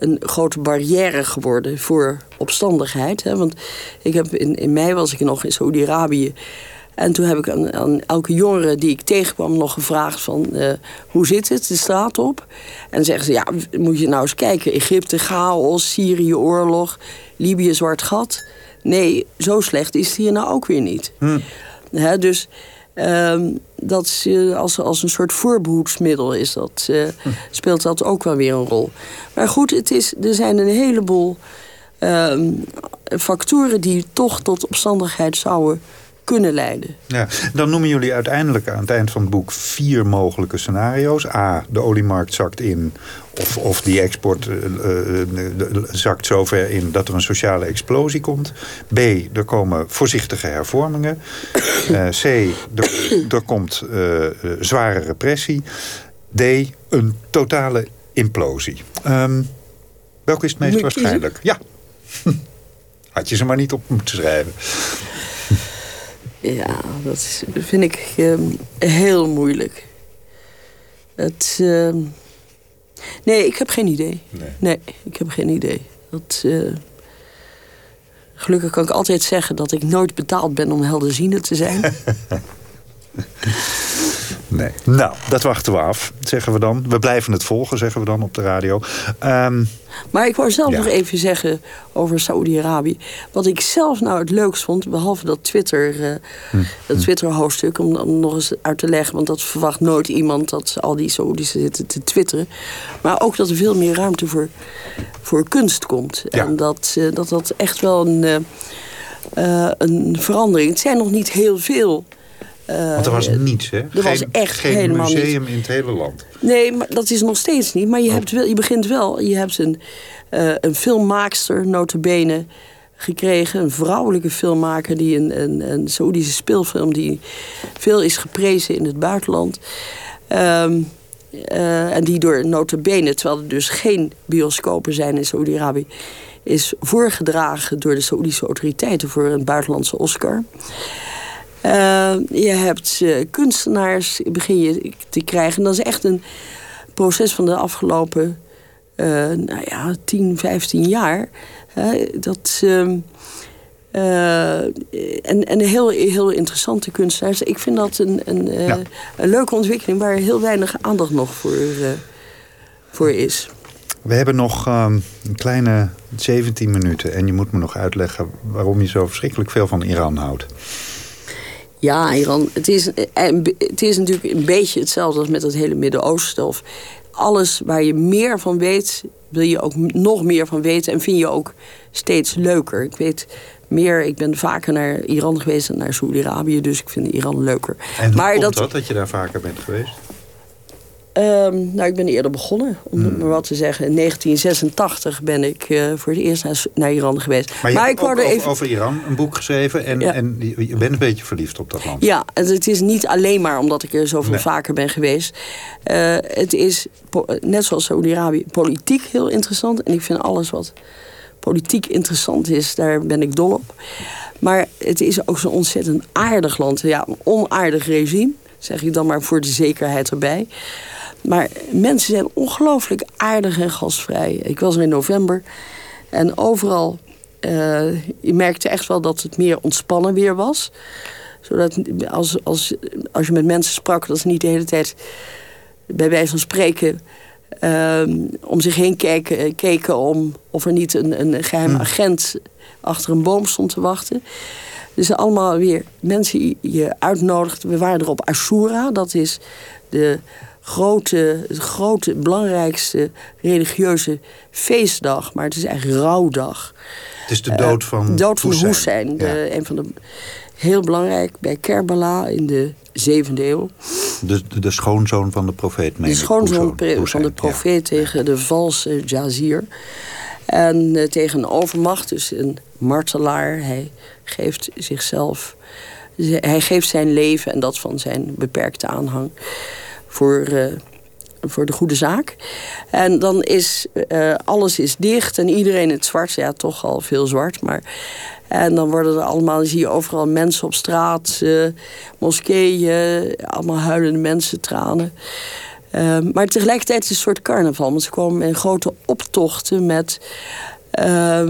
een grote barrière geworden voor opstandigheid. Hè? Want ik heb in, in mei was ik nog in Saoedi-Arabië. En toen heb ik aan, aan elke jongere die ik tegenkwam nog gevraagd van... Uh, hoe zit het, de straat op? En dan zeggen ze, ja, moet je nou eens kijken. Egypte, chaos, Syrië, oorlog, Libië, zwart gat. Nee, zo slecht is het hier nou ook weer niet. Hmm. He, dus um, dat is, uh, als, als een soort voorbehoedsmiddel is dat, uh, hmm. speelt dat ook wel weer een rol. Maar goed, het is, er zijn een heleboel um, factoren die toch tot opstandigheid zouden kunnen leiden. Ja, dan noemen jullie uiteindelijk aan het eind van het boek vier mogelijke scenario's. A, de oliemarkt zakt in, of, of die export uh, uh, zakt zover in dat er een sociale explosie komt. B, er komen voorzichtige hervormingen. Uh, C, er, er komt uh, uh, zware repressie. D, een totale implosie. Um, welke is het meest waarschijnlijk? Ja. Had je ze maar niet op moeten schrijven. Ja, dat is, vind ik uh, heel moeilijk. Het, uh, nee, ik heb geen idee. Nee, nee ik heb geen idee. Dat, uh, gelukkig kan ik altijd zeggen dat ik nooit betaald ben om helderziende te zijn. Nee. Nou, dat wachten we af, zeggen we dan. We blijven het volgen, zeggen we dan op de radio. Um, maar ik wou zelf ja. nog even zeggen over Saoedi-Arabië. Wat ik zelf nou het leukst vond, behalve dat Twitter, uh, hm. dat Twitter-hoofdstuk, om, om nog eens uit te leggen, want dat verwacht nooit iemand dat al die Saoedi's zitten te twitteren. Maar ook dat er veel meer ruimte voor, voor kunst komt. Ja. En dat, uh, dat dat echt wel een, uh, uh, een verandering. Het zijn nog niet heel veel. Uh, Want er was niets, hè? Er geen, was echt geen helemaal museum niet. in het hele land. Nee, maar dat is nog steeds niet. Maar je, oh. hebt wel, je begint wel. Je hebt een, uh, een filmmaakster, nota bene, gekregen. Een vrouwelijke filmmaker, die een, een, een Saoedische speelfilm... die veel is geprezen in het buitenland. Um, uh, en die door nota bene, terwijl er dus geen bioscopen zijn in Saoedi-Arabië... is voorgedragen door de Saoedische autoriteiten voor een buitenlandse Oscar... Uh, je hebt uh, kunstenaars, begin je te krijgen. Dat is echt een proces van de afgelopen uh, nou ja, tien, vijftien jaar. Uh, dat, uh, uh, en en heel, heel interessante kunstenaars. Ik vind dat een, een, uh, ja. een leuke ontwikkeling waar heel weinig aandacht nog voor, uh, voor is. We hebben nog um, een kleine zeventien minuten. En je moet me nog uitleggen waarom je zo verschrikkelijk veel van Iran houdt. Ja, Iran. Het is, het is natuurlijk een beetje hetzelfde als met het hele Midden-Oosten. Of alles waar je meer van weet, wil je ook nog meer van weten. En vind je ook steeds leuker. Ik weet meer, ik ben vaker naar Iran geweest dan naar Saoedi-Arabië. Dus ik vind Iran leuker. En hoe maar komt dat, dat, dat je daar vaker bent geweest? Um, nou, ik ben eerder begonnen, om hmm. maar wat te zeggen. In negentien zesentachtig ben ik uh, voor het eerst naar, naar Iran geweest. Maar je maar hebt ik ook over, even... over Iran een boek geschreven en, ja. en je bent een beetje verliefd op dat land. Ja, het is niet alleen maar omdat ik er zoveel nee. vaker ben geweest. Uh, het is, net zoals Saoedi-Arabië, politiek heel interessant. En ik vind alles wat politiek interessant is, daar ben ik dol op. Maar het is ook zo'n ontzettend aardig land. Ja, een onaardig regime, zeg ik dan maar voor de zekerheid erbij. Maar mensen zijn ongelooflijk aardig en gastvrij. Ik was er in november en overal... Uh, je merkte echt wel dat het meer ontspannen weer was. Zodat als, als, als je met mensen sprak, dat ze niet de hele tijd... bij wijze van spreken... Uh, om zich heen keken, keken om of er niet een, een geheim agent... achter een boom stond te wachten. Dus allemaal weer mensen die je uitnodigden. We waren er op Ashura, dat is de... Grote, het grote, belangrijkste religieuze feestdag. Maar het is eigenlijk rouwdag. Het is de dood van uh, dood van Hussein. Hussein. Ja. De, een van de, heel belangrijk bij Kerbala in de zevende eeuw. De, de, de schoonzoon van de profeet. De schoonzoon Hussein. van de profeet ja. tegen de valse Jazir. En uh, tegen een overmacht, dus een martelaar. Hij geeft zichzelf... Hij geeft zijn leven en dat van zijn beperkte aanhang... Voor, uh, voor de goede zaak. En dan is uh, alles is dicht en iedereen in het zwart. Ja, toch al veel zwart. Maar, en dan worden er allemaal, zie je overal mensen op straat, uh, moskeeën, allemaal huilende mensen, tranen. Uh, maar tegelijkertijd is het een soort carnaval. Want ze komen in grote optochten met... Uh,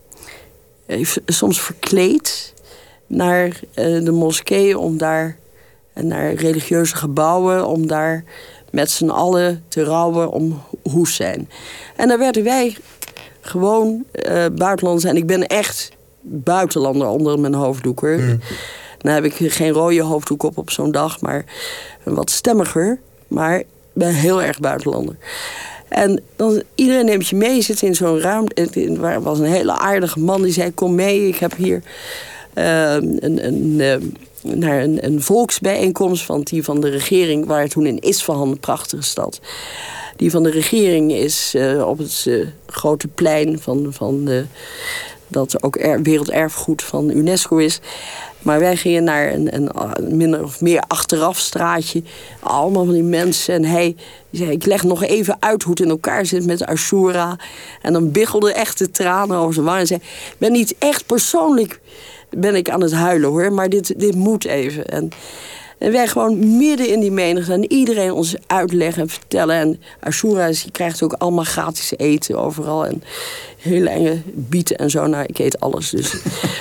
soms verkleed naar uh, de moskeeën om daar... en naar religieuze gebouwen om daar met z'n allen te rouwen om Hussein. En daar werden wij gewoon uh, buitenlanders. En ik ben echt buitenlander onder mijn hoofddoek. Hoor. Mm. Dan heb ik geen rode hoofddoek op op zo'n dag, maar een wat stemmiger. Maar ik ben heel erg buitenlander. En dan, iedereen neemt je mee, je zit in zo'n ruimte. Er was een hele aardige man die zei, kom mee, ik heb hier uh, een... een uh, naar een, een volksbijeenkomst van die van de regering... waar toen in Isfahan, een prachtige stad. Die van de regering is uh, op het uh, grote plein... van, van de, dat ook er, werelderfgoed van UNESCO is. Maar wij gingen naar een, een, een minder of meer achteraf straatje. Allemaal van die mensen. En hij die zei, ik leg nog even uit hoe het in elkaar zit met Ashura. En dan biggelden echt de tranen over zijn wangen. En zei, ik ben niet echt persoonlijk... ben ik aan het huilen, hoor. Maar dit, dit moet even. En, en wij gewoon midden in die menigte... en iedereen ons uitleggen en vertellen. En Ashura, je krijgt ook allemaal gratis eten overal. En hele enge bieten en zo. Nou, ik eet alles, dus...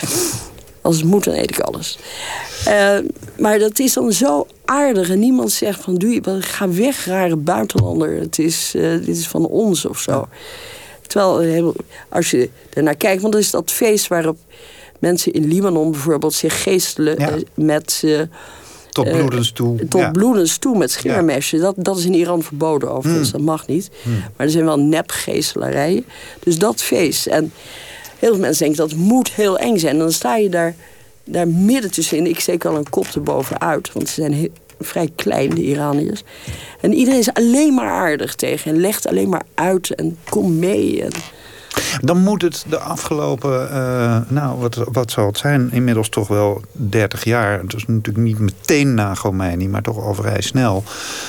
als het moet, dan eet ik alles. Uh, maar dat is dan zo aardig. En niemand zegt van, doe je, ga weg, rare buitenlander. Het is, uh, dit is van ons of zo. Terwijl, als je ernaar kijkt... want dat is dat feest waarop... mensen in Libanon bijvoorbeeld zich geestelen ja. met... Uh, tot bloedens toe. Uh, tot ja. bloedens toe met scheermessen. Ja. Dat, dat is in Iran verboden overigens, mm. dat mag niet. Mm. Maar er zijn wel nepgeestelarijen. Dus dat feest. En heel veel mensen denken dat het moet heel eng zijn. En dan sta je daar, daar midden tussenin. Ik steek al een kop erbovenuit, want ze zijn heel, vrij klein, de Iraniërs. En iedereen is alleen maar aardig tegen. En legt alleen maar uit en kom mee. En, dan moet het de afgelopen, uh, nou, wat, wat zal het zijn? Inmiddels toch wel dertig jaar. Het is natuurlijk niet meteen na Khomeini, maar toch al vrij snel.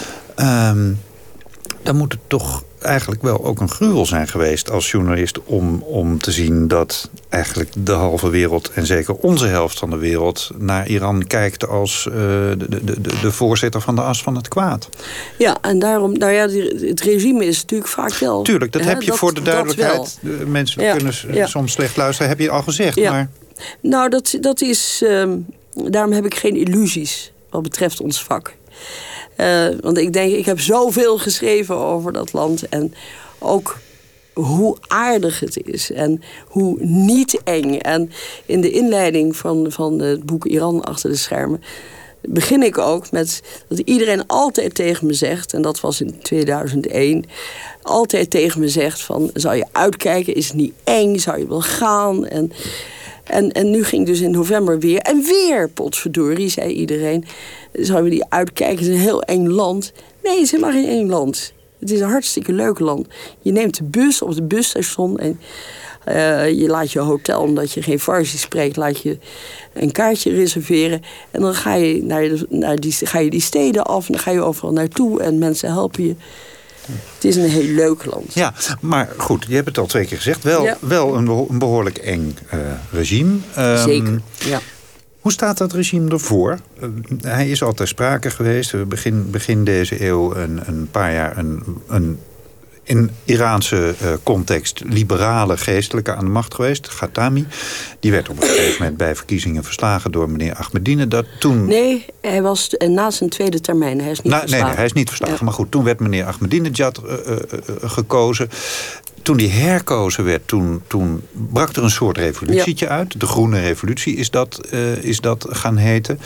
Um, dan moet het toch eigenlijk wel ook een gruwel zijn geweest als journalist... om, om te zien dat eigenlijk de halve wereld... en zeker onze helft van de wereld naar Iran kijkt... als uh, de, de, de, de voorzitter van de as van het kwaad. Ja, en daarom, nou ja, het regime is natuurlijk vaak wel... Tuurlijk, dat ja, heb je dat, voor de duidelijkheid. De mensen ja, kunnen ja. soms slecht luisteren, heb je al gezegd. Ja. Maar... Nou, dat, dat is... Um, daarom heb ik geen illusies wat betreft ons vak. Uh, want ik denk, ik heb zoveel geschreven over dat land. En ook hoe aardig het is. En hoe niet eng. En in de inleiding van, van het boek Iran achter de schermen... begin ik ook met dat iedereen altijd tegen me zegt... en dat was in tweeduizend één... altijd tegen me zegt van... zou je uitkijken, is het niet eng, zou je wel gaan... En, En, en nu ging dus in november weer. En weer, potverdorie, zei iedereen. Zouden we die uitkijken? Het is een heel eng land. Nee, het is helemaal geen eng land. Het is een hartstikke leuk land. Je neemt de bus op het busstation... en uh, je laat je hotel, omdat je geen Farsi spreekt... laat je een kaartje reserveren. En dan ga je, naar de, naar die, ga je die steden af... en dan ga je overal naartoe en mensen helpen je... Het is een heel leuk land. Ja, maar goed, je hebt het al twee keer gezegd. Wel, ja. wel een, beho- een behoorlijk eng uh, regime. Um, Zeker, ja. Hoe staat dat regime ervoor? Uh, hij is al ter sprake geweest. Begin, begin deze eeuw een, een paar jaar een, een in Iraanse uh, context liberale geestelijke aan de macht geweest. Khatami. Die werd op een gegeven moment bij verkiezingen verslagen door meneer Ahmadinejad. Dat toen... Nee, hij was na zijn tweede termijn. Hij is niet nou, verslagen. Nee, nee, hij is niet verslagen. Ja. Maar goed, toen werd meneer Ahmadinejad uh, uh, uh, gekozen. Toen die herkozen werd, toen, toen brak er een soort revolutietje ja. uit. De Groene Revolutie is dat, uh, is dat gaan heten.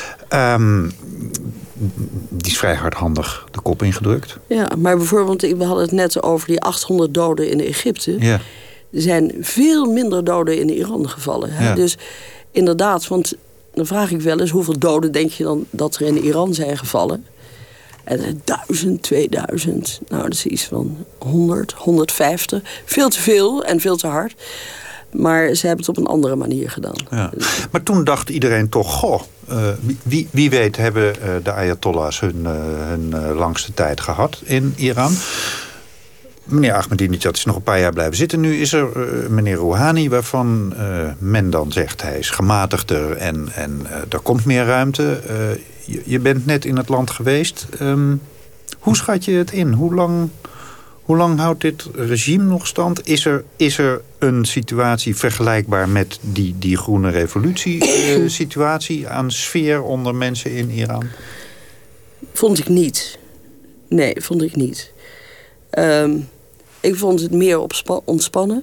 Um, die is vrij hardhandig de kop ingedrukt. Ja, maar bijvoorbeeld, we hadden het net over die achthonderd doden in Egypte. Ja. Er zijn veel minder doden in Iran gevallen. Hè? Ja. Dus inderdaad, want dan vraag ik wel eens... hoeveel doden denk je dan dat er in Iran zijn gevallen? En duizend, tweeduizend, nou dat is iets van honderd, honderdvijftig. Veel te veel en veel te hard. Maar ze hebben het op een andere manier gedaan. Ja. Maar toen dacht iedereen toch... goh, uh, wie, wie weet hebben uh, de Ayatollahs hun, uh, hun uh, langste tijd gehad in Iran. Meneer Ahmadinejad is nog een paar jaar blijven zitten. Nu is er uh, meneer Rouhani, waarvan uh, men dan zegt... hij is gematigder en, en uh, er komt meer ruimte. Uh, je, je bent net in het land geweest. Um, Hoe schat je het in? Hoe lang, hoe lang houdt dit regime nog stand? Is er, is er een situatie vergelijkbaar met die, die groene revolutie-situatie uh, aan sfeer onder mensen in Iran? Vond ik niet. Nee, vond ik niet. Um, ik vond het meer opspa- ontspannen.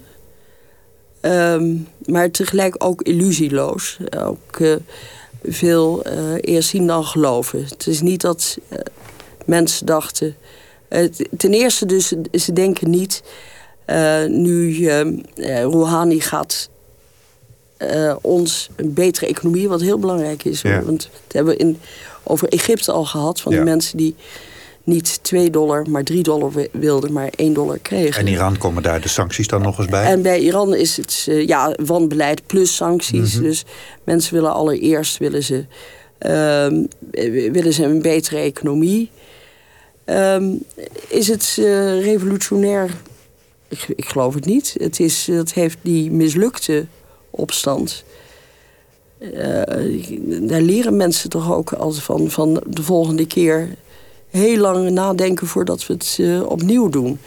Um, maar tegelijk ook illusieloos. Ook uh, veel uh, eerst zien dan geloven. Het is niet dat uh, mensen dachten... Uh, ten eerste dus, ze denken niet... Uh, nu uh, uh, Rouhani gaat uh, ons een betere economie... wat heel belangrijk is. Ja. Want dat hebben we in, over Egypte al gehad... van ja. die mensen die niet twee dollar, maar drie dollar wilden... maar één dollar kregen. En Iran komen daar de sancties dan nog eens bij? En bij Iran is het uh, ja, wanbeleid plus sancties. Mm-hmm. Dus mensen willen allereerst willen ze, uh, willen ze een betere economie... Um, is het uh, revolutionair? Ik, ik geloof het niet. Het, is, het heeft die mislukte opstand. Uh, daar leren mensen toch ook als van, van de volgende keer... heel lang nadenken voordat we het uh, opnieuw doen.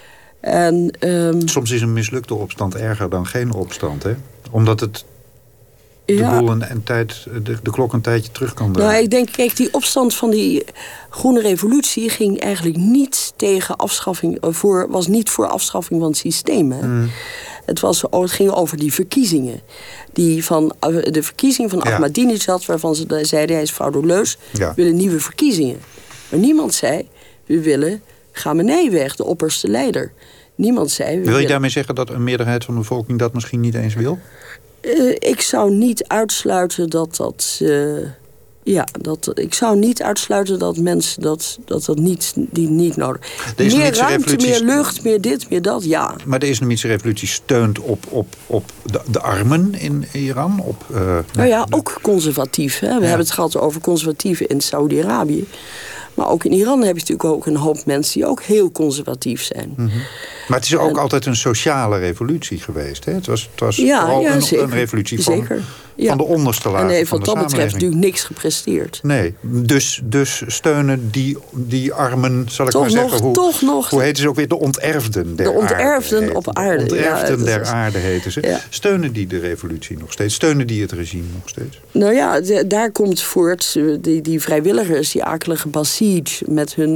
En, um, Soms is een mislukte opstand erger dan geen opstand, hè? Omdat het... de ja. boel een, een tijd, de, de klok een tijdje terug kan draaien. Nou, ik denk, kijk, die opstand van die groene revolutie... ging eigenlijk niet tegen afschaffing... Voor, was niet voor afschaffing van het systeem. Hè? Mm. Het, was, het ging over die verkiezingen. Die van, de verkiezing van ja. Ahmadinejad... waarvan ze zeiden, hij is frauduleus... Ja. willen nieuwe verkiezingen. Maar niemand zei, we willen Khamenei weg, de opperste leider. Niemand zei... We wil je willen... daarmee zeggen dat een meerderheid van de bevolking... dat misschien niet eens wil? Uh, ik zou niet uitsluiten dat dat... Uh, ja, dat, ik zou niet uitsluiten dat mensen dat, dat, dat niet, die niet nodig... Meer ruimte, meer lucht, meer dit, meer dat, ja. Maar de islamitische revolutie steunt op, op, op de, de armen in Iran? Op, uh, nou nee, ja, de... ook conservatief. Hè? We ja. hebben het gehad over conservatieven in Saudi-Arabië. Maar ook in Iran heb je natuurlijk ook een hoop mensen... die ook heel conservatief zijn. Mm-hmm. Maar het is ook en... altijd een sociale revolutie geweest. Hè? Het was, het was ja, vooral ja, een, een revolutie van, ja. van de onderste laag. En nee, van wat dat betreft natuurlijk niks gepresteerd. Nee, dus, dus steunen die, die armen, zal ik toch maar nog, zeggen... Hoe, toch nog, hoe heten ze ook weer? De onterfden der aarde. De onterfden aarde op aarde. De onterfden ja, der is... aarde heten ze. Ja. Steunen die de revolutie nog steeds? Steunen die het regime nog steeds? Nou ja, de, daar komt voort die, die vrijwilligers, die akelige Basij... met hun...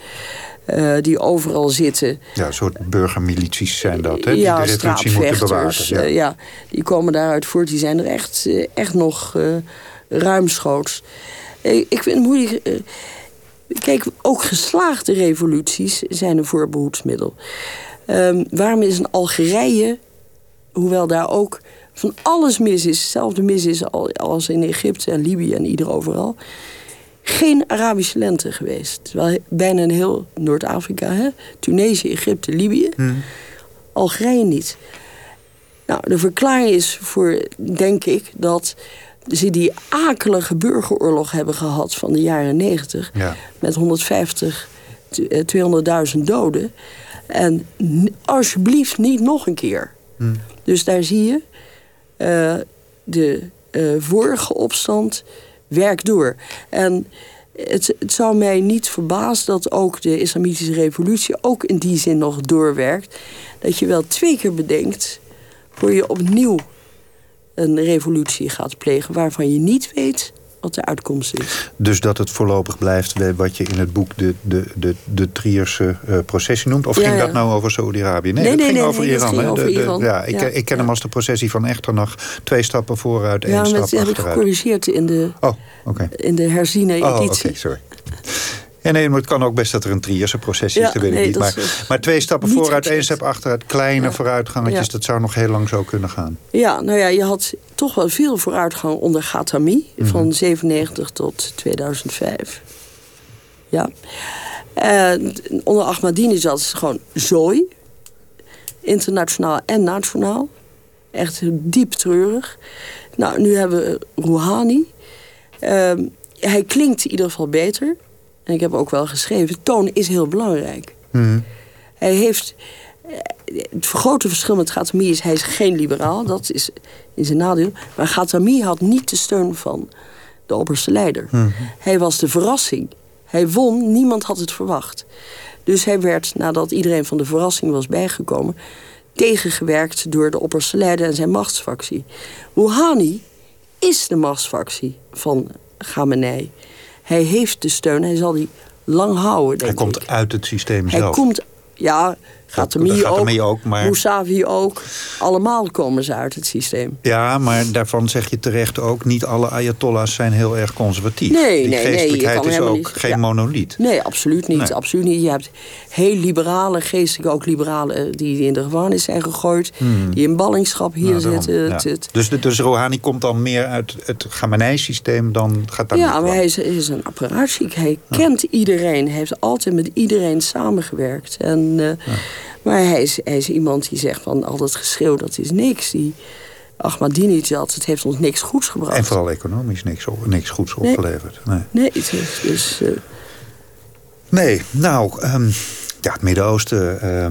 Uh, die overal zitten. Ja, een soort burgermilities zijn dat, hè? Die ja, de revolutie moeten bewaken. Ja. Uh, ja, die komen daaruit voort. Die zijn er echt, uh, echt nog uh, ruimschoots. Uh, ik vind het moeilijk... Uh, kijk, ook geslaagde revoluties zijn een voorbehoedsmiddel. Um, waarom is een Algerije, hoewel daar ook van alles mis is... hetzelfde mis is als in Egypte en Libië en ieder overal... geen Arabische lente geweest. Terwijl bijna in heel Noord-Afrika, hè? Tunesië, Egypte, Libië. Hmm. Algerije niet. Nou, de verklaring is voor, denk ik, dat ze die akelige burgeroorlog hebben gehad van de jaren negentig. Ja. Met honderdvijftig, tweehonderdduizend doden. En alsjeblieft niet nog een keer. Hmm. Dus daar zie je uh, de uh, vorige opstand... werk door. En het, het zou mij niet verbazen dat ook de islamitische revolutie... ook in die zin nog doorwerkt. Dat je wel twee keer bedenkt... voor je opnieuw een revolutie gaat plegen... waarvan je niet weet wat de uitkomst is. Dus dat het voorlopig blijft wat je in het boek de, de, de, de Trierse uh, processie noemt? Of ja, ging ja. dat nou over Saoedi-Arabië? Nee, nee, dat nee, ging nee, over nee, Iran. Ging hè? over de, de, Iran. ja, ik, ja, ik ken ja. hem als de processie van Echternach. Twee stappen vooruit, één ja, stap achteruit. Ja, dat heb ik gecorrigeerd in de, oh, okay. in de herziene editie. Oh, oké, okay, sorry. Ja, nee, maar het kan ook best dat er een Trierse processie is, ja, dat weet nee, ik niet. Maar, is, maar twee stappen vooruit, één stap achteruit, kleine ja. vooruitgangetjes, ja. dat zou nog heel lang zo kunnen gaan. Ja, nou ja, je had toch wel veel vooruitgang onder Khatami, mm-hmm. van zevenennegentig tot tweeduizend vijf. Ja. En onder Ahmadinejad is het gewoon zooi. Internationaal en nationaal. Echt diep treurig. Nou, nu hebben we Rouhani. Um, Hij klinkt in ieder geval beter. En ik heb ook wel geschreven, toon is heel belangrijk. Mm-hmm. Hij heeft... Het grote verschil met Khatami is, hij is geen liberaal. Dat is in zijn nadeel. Maar Khatami had niet de steun van de opperste leider. Mm-hmm. Hij was de verrassing. Hij won, niemand had het verwacht. Dus hij werd, nadat iedereen van de verrassing was bijgekomen, tegengewerkt door de opperste leider en zijn machtsfractie. Rouhani is de machtsfractie van Khamenei. Hij heeft de steun, hij zal die lang houden, denk Hij komt ik. uit het systeem Hij zelf. komt, ja, Khatami ook, ook, maar... Mousavi ook. Allemaal komen ze uit het systeem. Ja, maar daarvan zeg je terecht ook, niet alle ayatollahs zijn heel erg conservatief. Nee, Die nee, nee, je geestelijkheid kan is helemaal ook niet- geen ja. monoliet. Nee, absoluut niet, Nee. absoluut niet. Je hebt heel liberale, geestelijk ook liberalen die in de gevangenis zijn gegooid. Hmm. Die in ballingschap hier Nou, daarom, zitten. ja. Het- het- Dus, de- dus Rouhani komt dan meer uit het Khamenei-systeem dan gaat dat Ja, maar hij is, hij is een apparatschik. Hij kent iedereen. Hij heeft altijd met iedereen samengewerkt. En, uh, maar hij is, hij is iemand die zegt van al dat geschreeuw, dat is niks. Die Ahmadinejad, het heeft ons niks goeds gebracht. En vooral economisch niks, op- niks goeds opgeleverd. Nee, Nee, het heeft dus... Uh, nee nou, um, ja, het Midden-Oosten... Uh,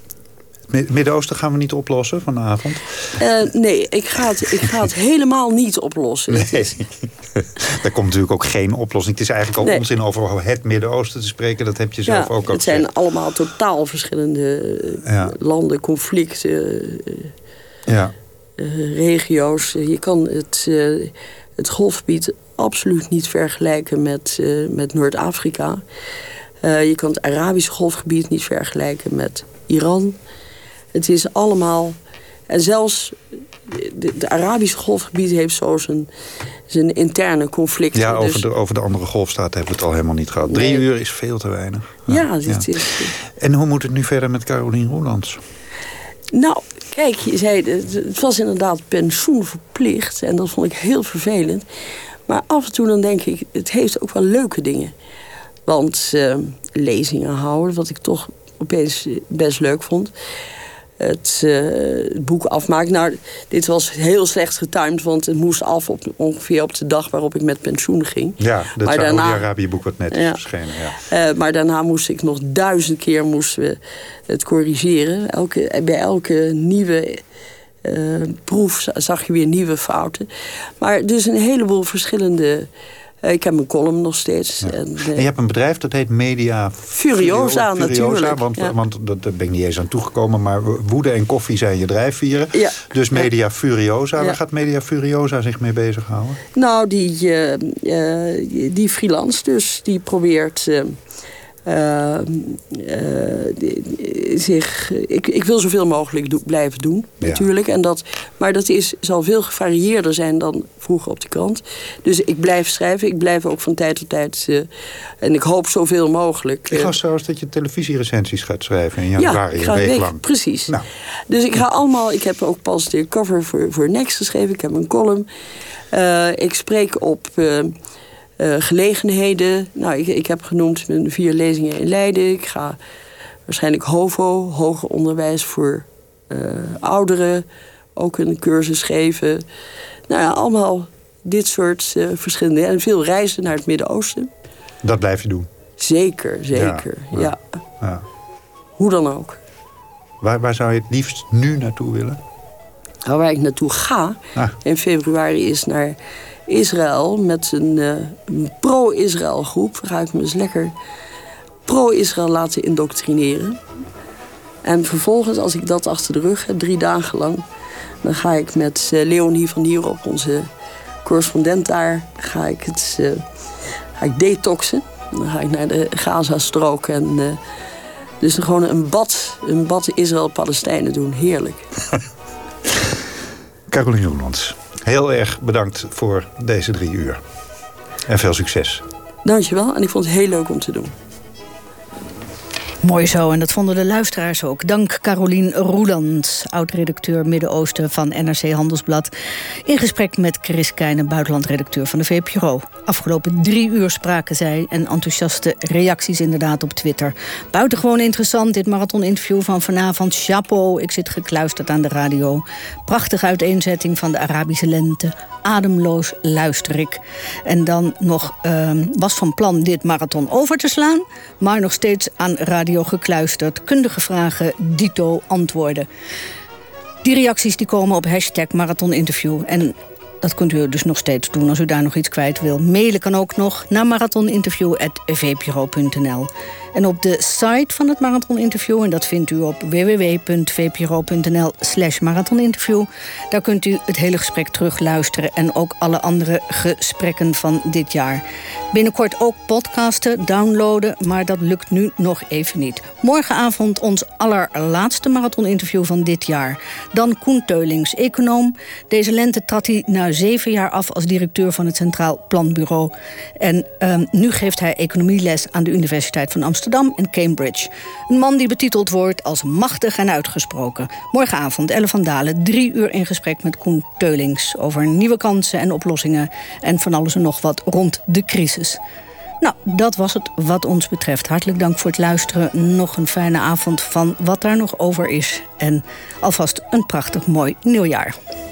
het Midden-Oosten gaan we niet oplossen vanavond. Uh, nee, ik ga, het, ik ga het helemaal niet oplossen. Nee. Is... Daar komt natuurlijk ook geen oplossing. Het is eigenlijk al nee. onzin over het Midden-Oosten te spreken. Dat heb je zelf ja, ook al het zijn gezegd. allemaal totaal verschillende ja. landen, conflicten, uh, ja. uh, regio's. Je kan het, uh, het golfgebied absoluut niet vergelijken met, uh, met Noord-Afrika. Uh, je kan het Arabische golfgebied niet vergelijken met Iran. Het is allemaal... En zelfs de, de Arabische golfgebied heeft zo zijn, zijn interne conflicten. Ja, over, dus, de, over de andere golfstaten hebben we het al helemaal niet gehad. Drie nee. uur is veel te weinig. Ja, ja dit ja. is... En hoe moet het nu verder met Carolien Roelands? Nou, kijk, je zei, het was inderdaad pensioenverplicht. En dat vond ik heel vervelend. Maar af en toe dan denk ik, het heeft ook wel leuke dingen. Want uh, lezingen houden, wat ik toch opeens best leuk vond. Het, uh, het boek afmaken. Nou, dit was heel slecht getimed, want het moest af op, ongeveer op de dag waarop ik met pensioen ging. Ja, dat maar daarna, Saudi-Arabië boek wat net is ja, verschenen. Ja. Uh, maar daarna moest ik nog duizend keer moesten we het corrigeren. Elke, bij elke nieuwe uh, proef zag je weer nieuwe fouten. Maar dus een heleboel verschillende... Uh, ik heb mijn column nog steeds. Ja. En, uh, en je hebt een bedrijf dat heet Media Furiosa, Furiosa natuurlijk. Want, ja. want dat, daar ben ik niet eens aan toegekomen. Maar woede en koffie zijn je drijfvieren. Ja. Dus Media ja. Furiosa. Ja. Waar gaat Media Furiosa zich mee bezighouden? Nou, die, uh, uh, die freelance dus. Die probeert... Uh, Uh, uh, die, zich, ik, ik wil zoveel mogelijk do, blijven doen, ja. natuurlijk. En dat, maar dat is, zal veel gevarieerder zijn dan vroeger op de krant. Dus ik blijf schrijven. Ik blijf ook van tijd tot tijd... Uh, en ik hoop zoveel mogelijk... Uh, ik las trouwens dat je televisierecensies gaat schrijven in januari, ja, ik ga een week, week lang. Precies. Nou. Dus ik ga allemaal... Ik heb ook pas de cover voor, voor Next geschreven. Ik heb een column. Uh, ik spreek op... Uh, Uh, gelegenheden. Nou, ik, ik heb genoemd mijn vier lezingen in Leiden. Ik ga waarschijnlijk HOVO, hoger onderwijs voor uh, ouderen, ook een cursus geven. Nou ja, allemaal dit soort uh, verschillende... En veel reizen naar het Midden-Oosten. Dat blijf je doen? Zeker, zeker, ja. ja. ja. ja. Hoe dan ook. Waar, waar zou je het liefst nu naartoe willen? Nou, waar ik naartoe ga ah. in februari is naar... Israël met een, uh, een pro-Israël groep. Ga ik me eens lekker pro-Israël laten indoctrineren. En vervolgens, als ik dat achter de rug heb, drie dagen lang... dan ga ik met uh, Leonie van Nierop, onze correspondent daar... ga ik, het, uh, ga ik detoxen. Dan ga ik naar de Gaza-strook en... Uh, dus dan gewoon een bad, een bad Israël-Palestijnen doen. Heerlijk. Carolien Roelands. Heel erg bedankt voor deze drie uur. En veel succes. Dankjewel. En ik vond het heel leuk om te doen. Mooi zo, en dat vonden de luisteraars ook. Dank Carolien Roelands, oud-redacteur Midden-Oosten van N R C Handelsblad. In gesprek met Chris Keijnen, buitenlandredacteur van de V P R O. Afgelopen drie uur spraken zij en enthousiaste reacties inderdaad op Twitter. Buitengewoon interessant, dit marathoninterview van vanavond. Chapeau, ik zit gekluisterd aan de radio. Prachtige uiteenzetting van de Arabische lente. Ademloos luister ik. En dan nog uh, was van plan dit marathon over te slaan, maar nog steeds aan radio gekluisterd. Kundige vragen, dito antwoorden. Die reacties die komen op hashtag marathoninterview. En dat kunt u dus nog steeds doen als u daar nog iets kwijt wil. Mailen kan ook nog naar marathoninterview at vpro punt n l. En op de site van het marathoninterview, en dat vindt u op w w w punt v p r o punt n l slash marathoninterview... daar kunt u het hele gesprek terugluisteren en ook alle andere gesprekken van dit jaar. Binnenkort ook podcasten, downloaden, maar dat lukt nu nog even niet. Morgenavond ons allerlaatste marathoninterview van dit jaar. Dan Koen Teulings, econoom. Deze lente trad hij na zeven jaar af als directeur van het Centraal Planbureau. En um, nu geeft hij economieles aan de Universiteit van Amsterdam en Cambridge. Een man die betiteld wordt als machtig en uitgesproken. Morgenavond, Elle van Dalen, drie uur in gesprek met Koen Teulings over nieuwe kansen en oplossingen en van alles en nog wat rond de crisis. Nou, dat was het wat ons betreft. Hartelijk dank voor het luisteren. Nog een fijne avond van wat daar nog over is. En alvast een prachtig mooi nieuwjaar.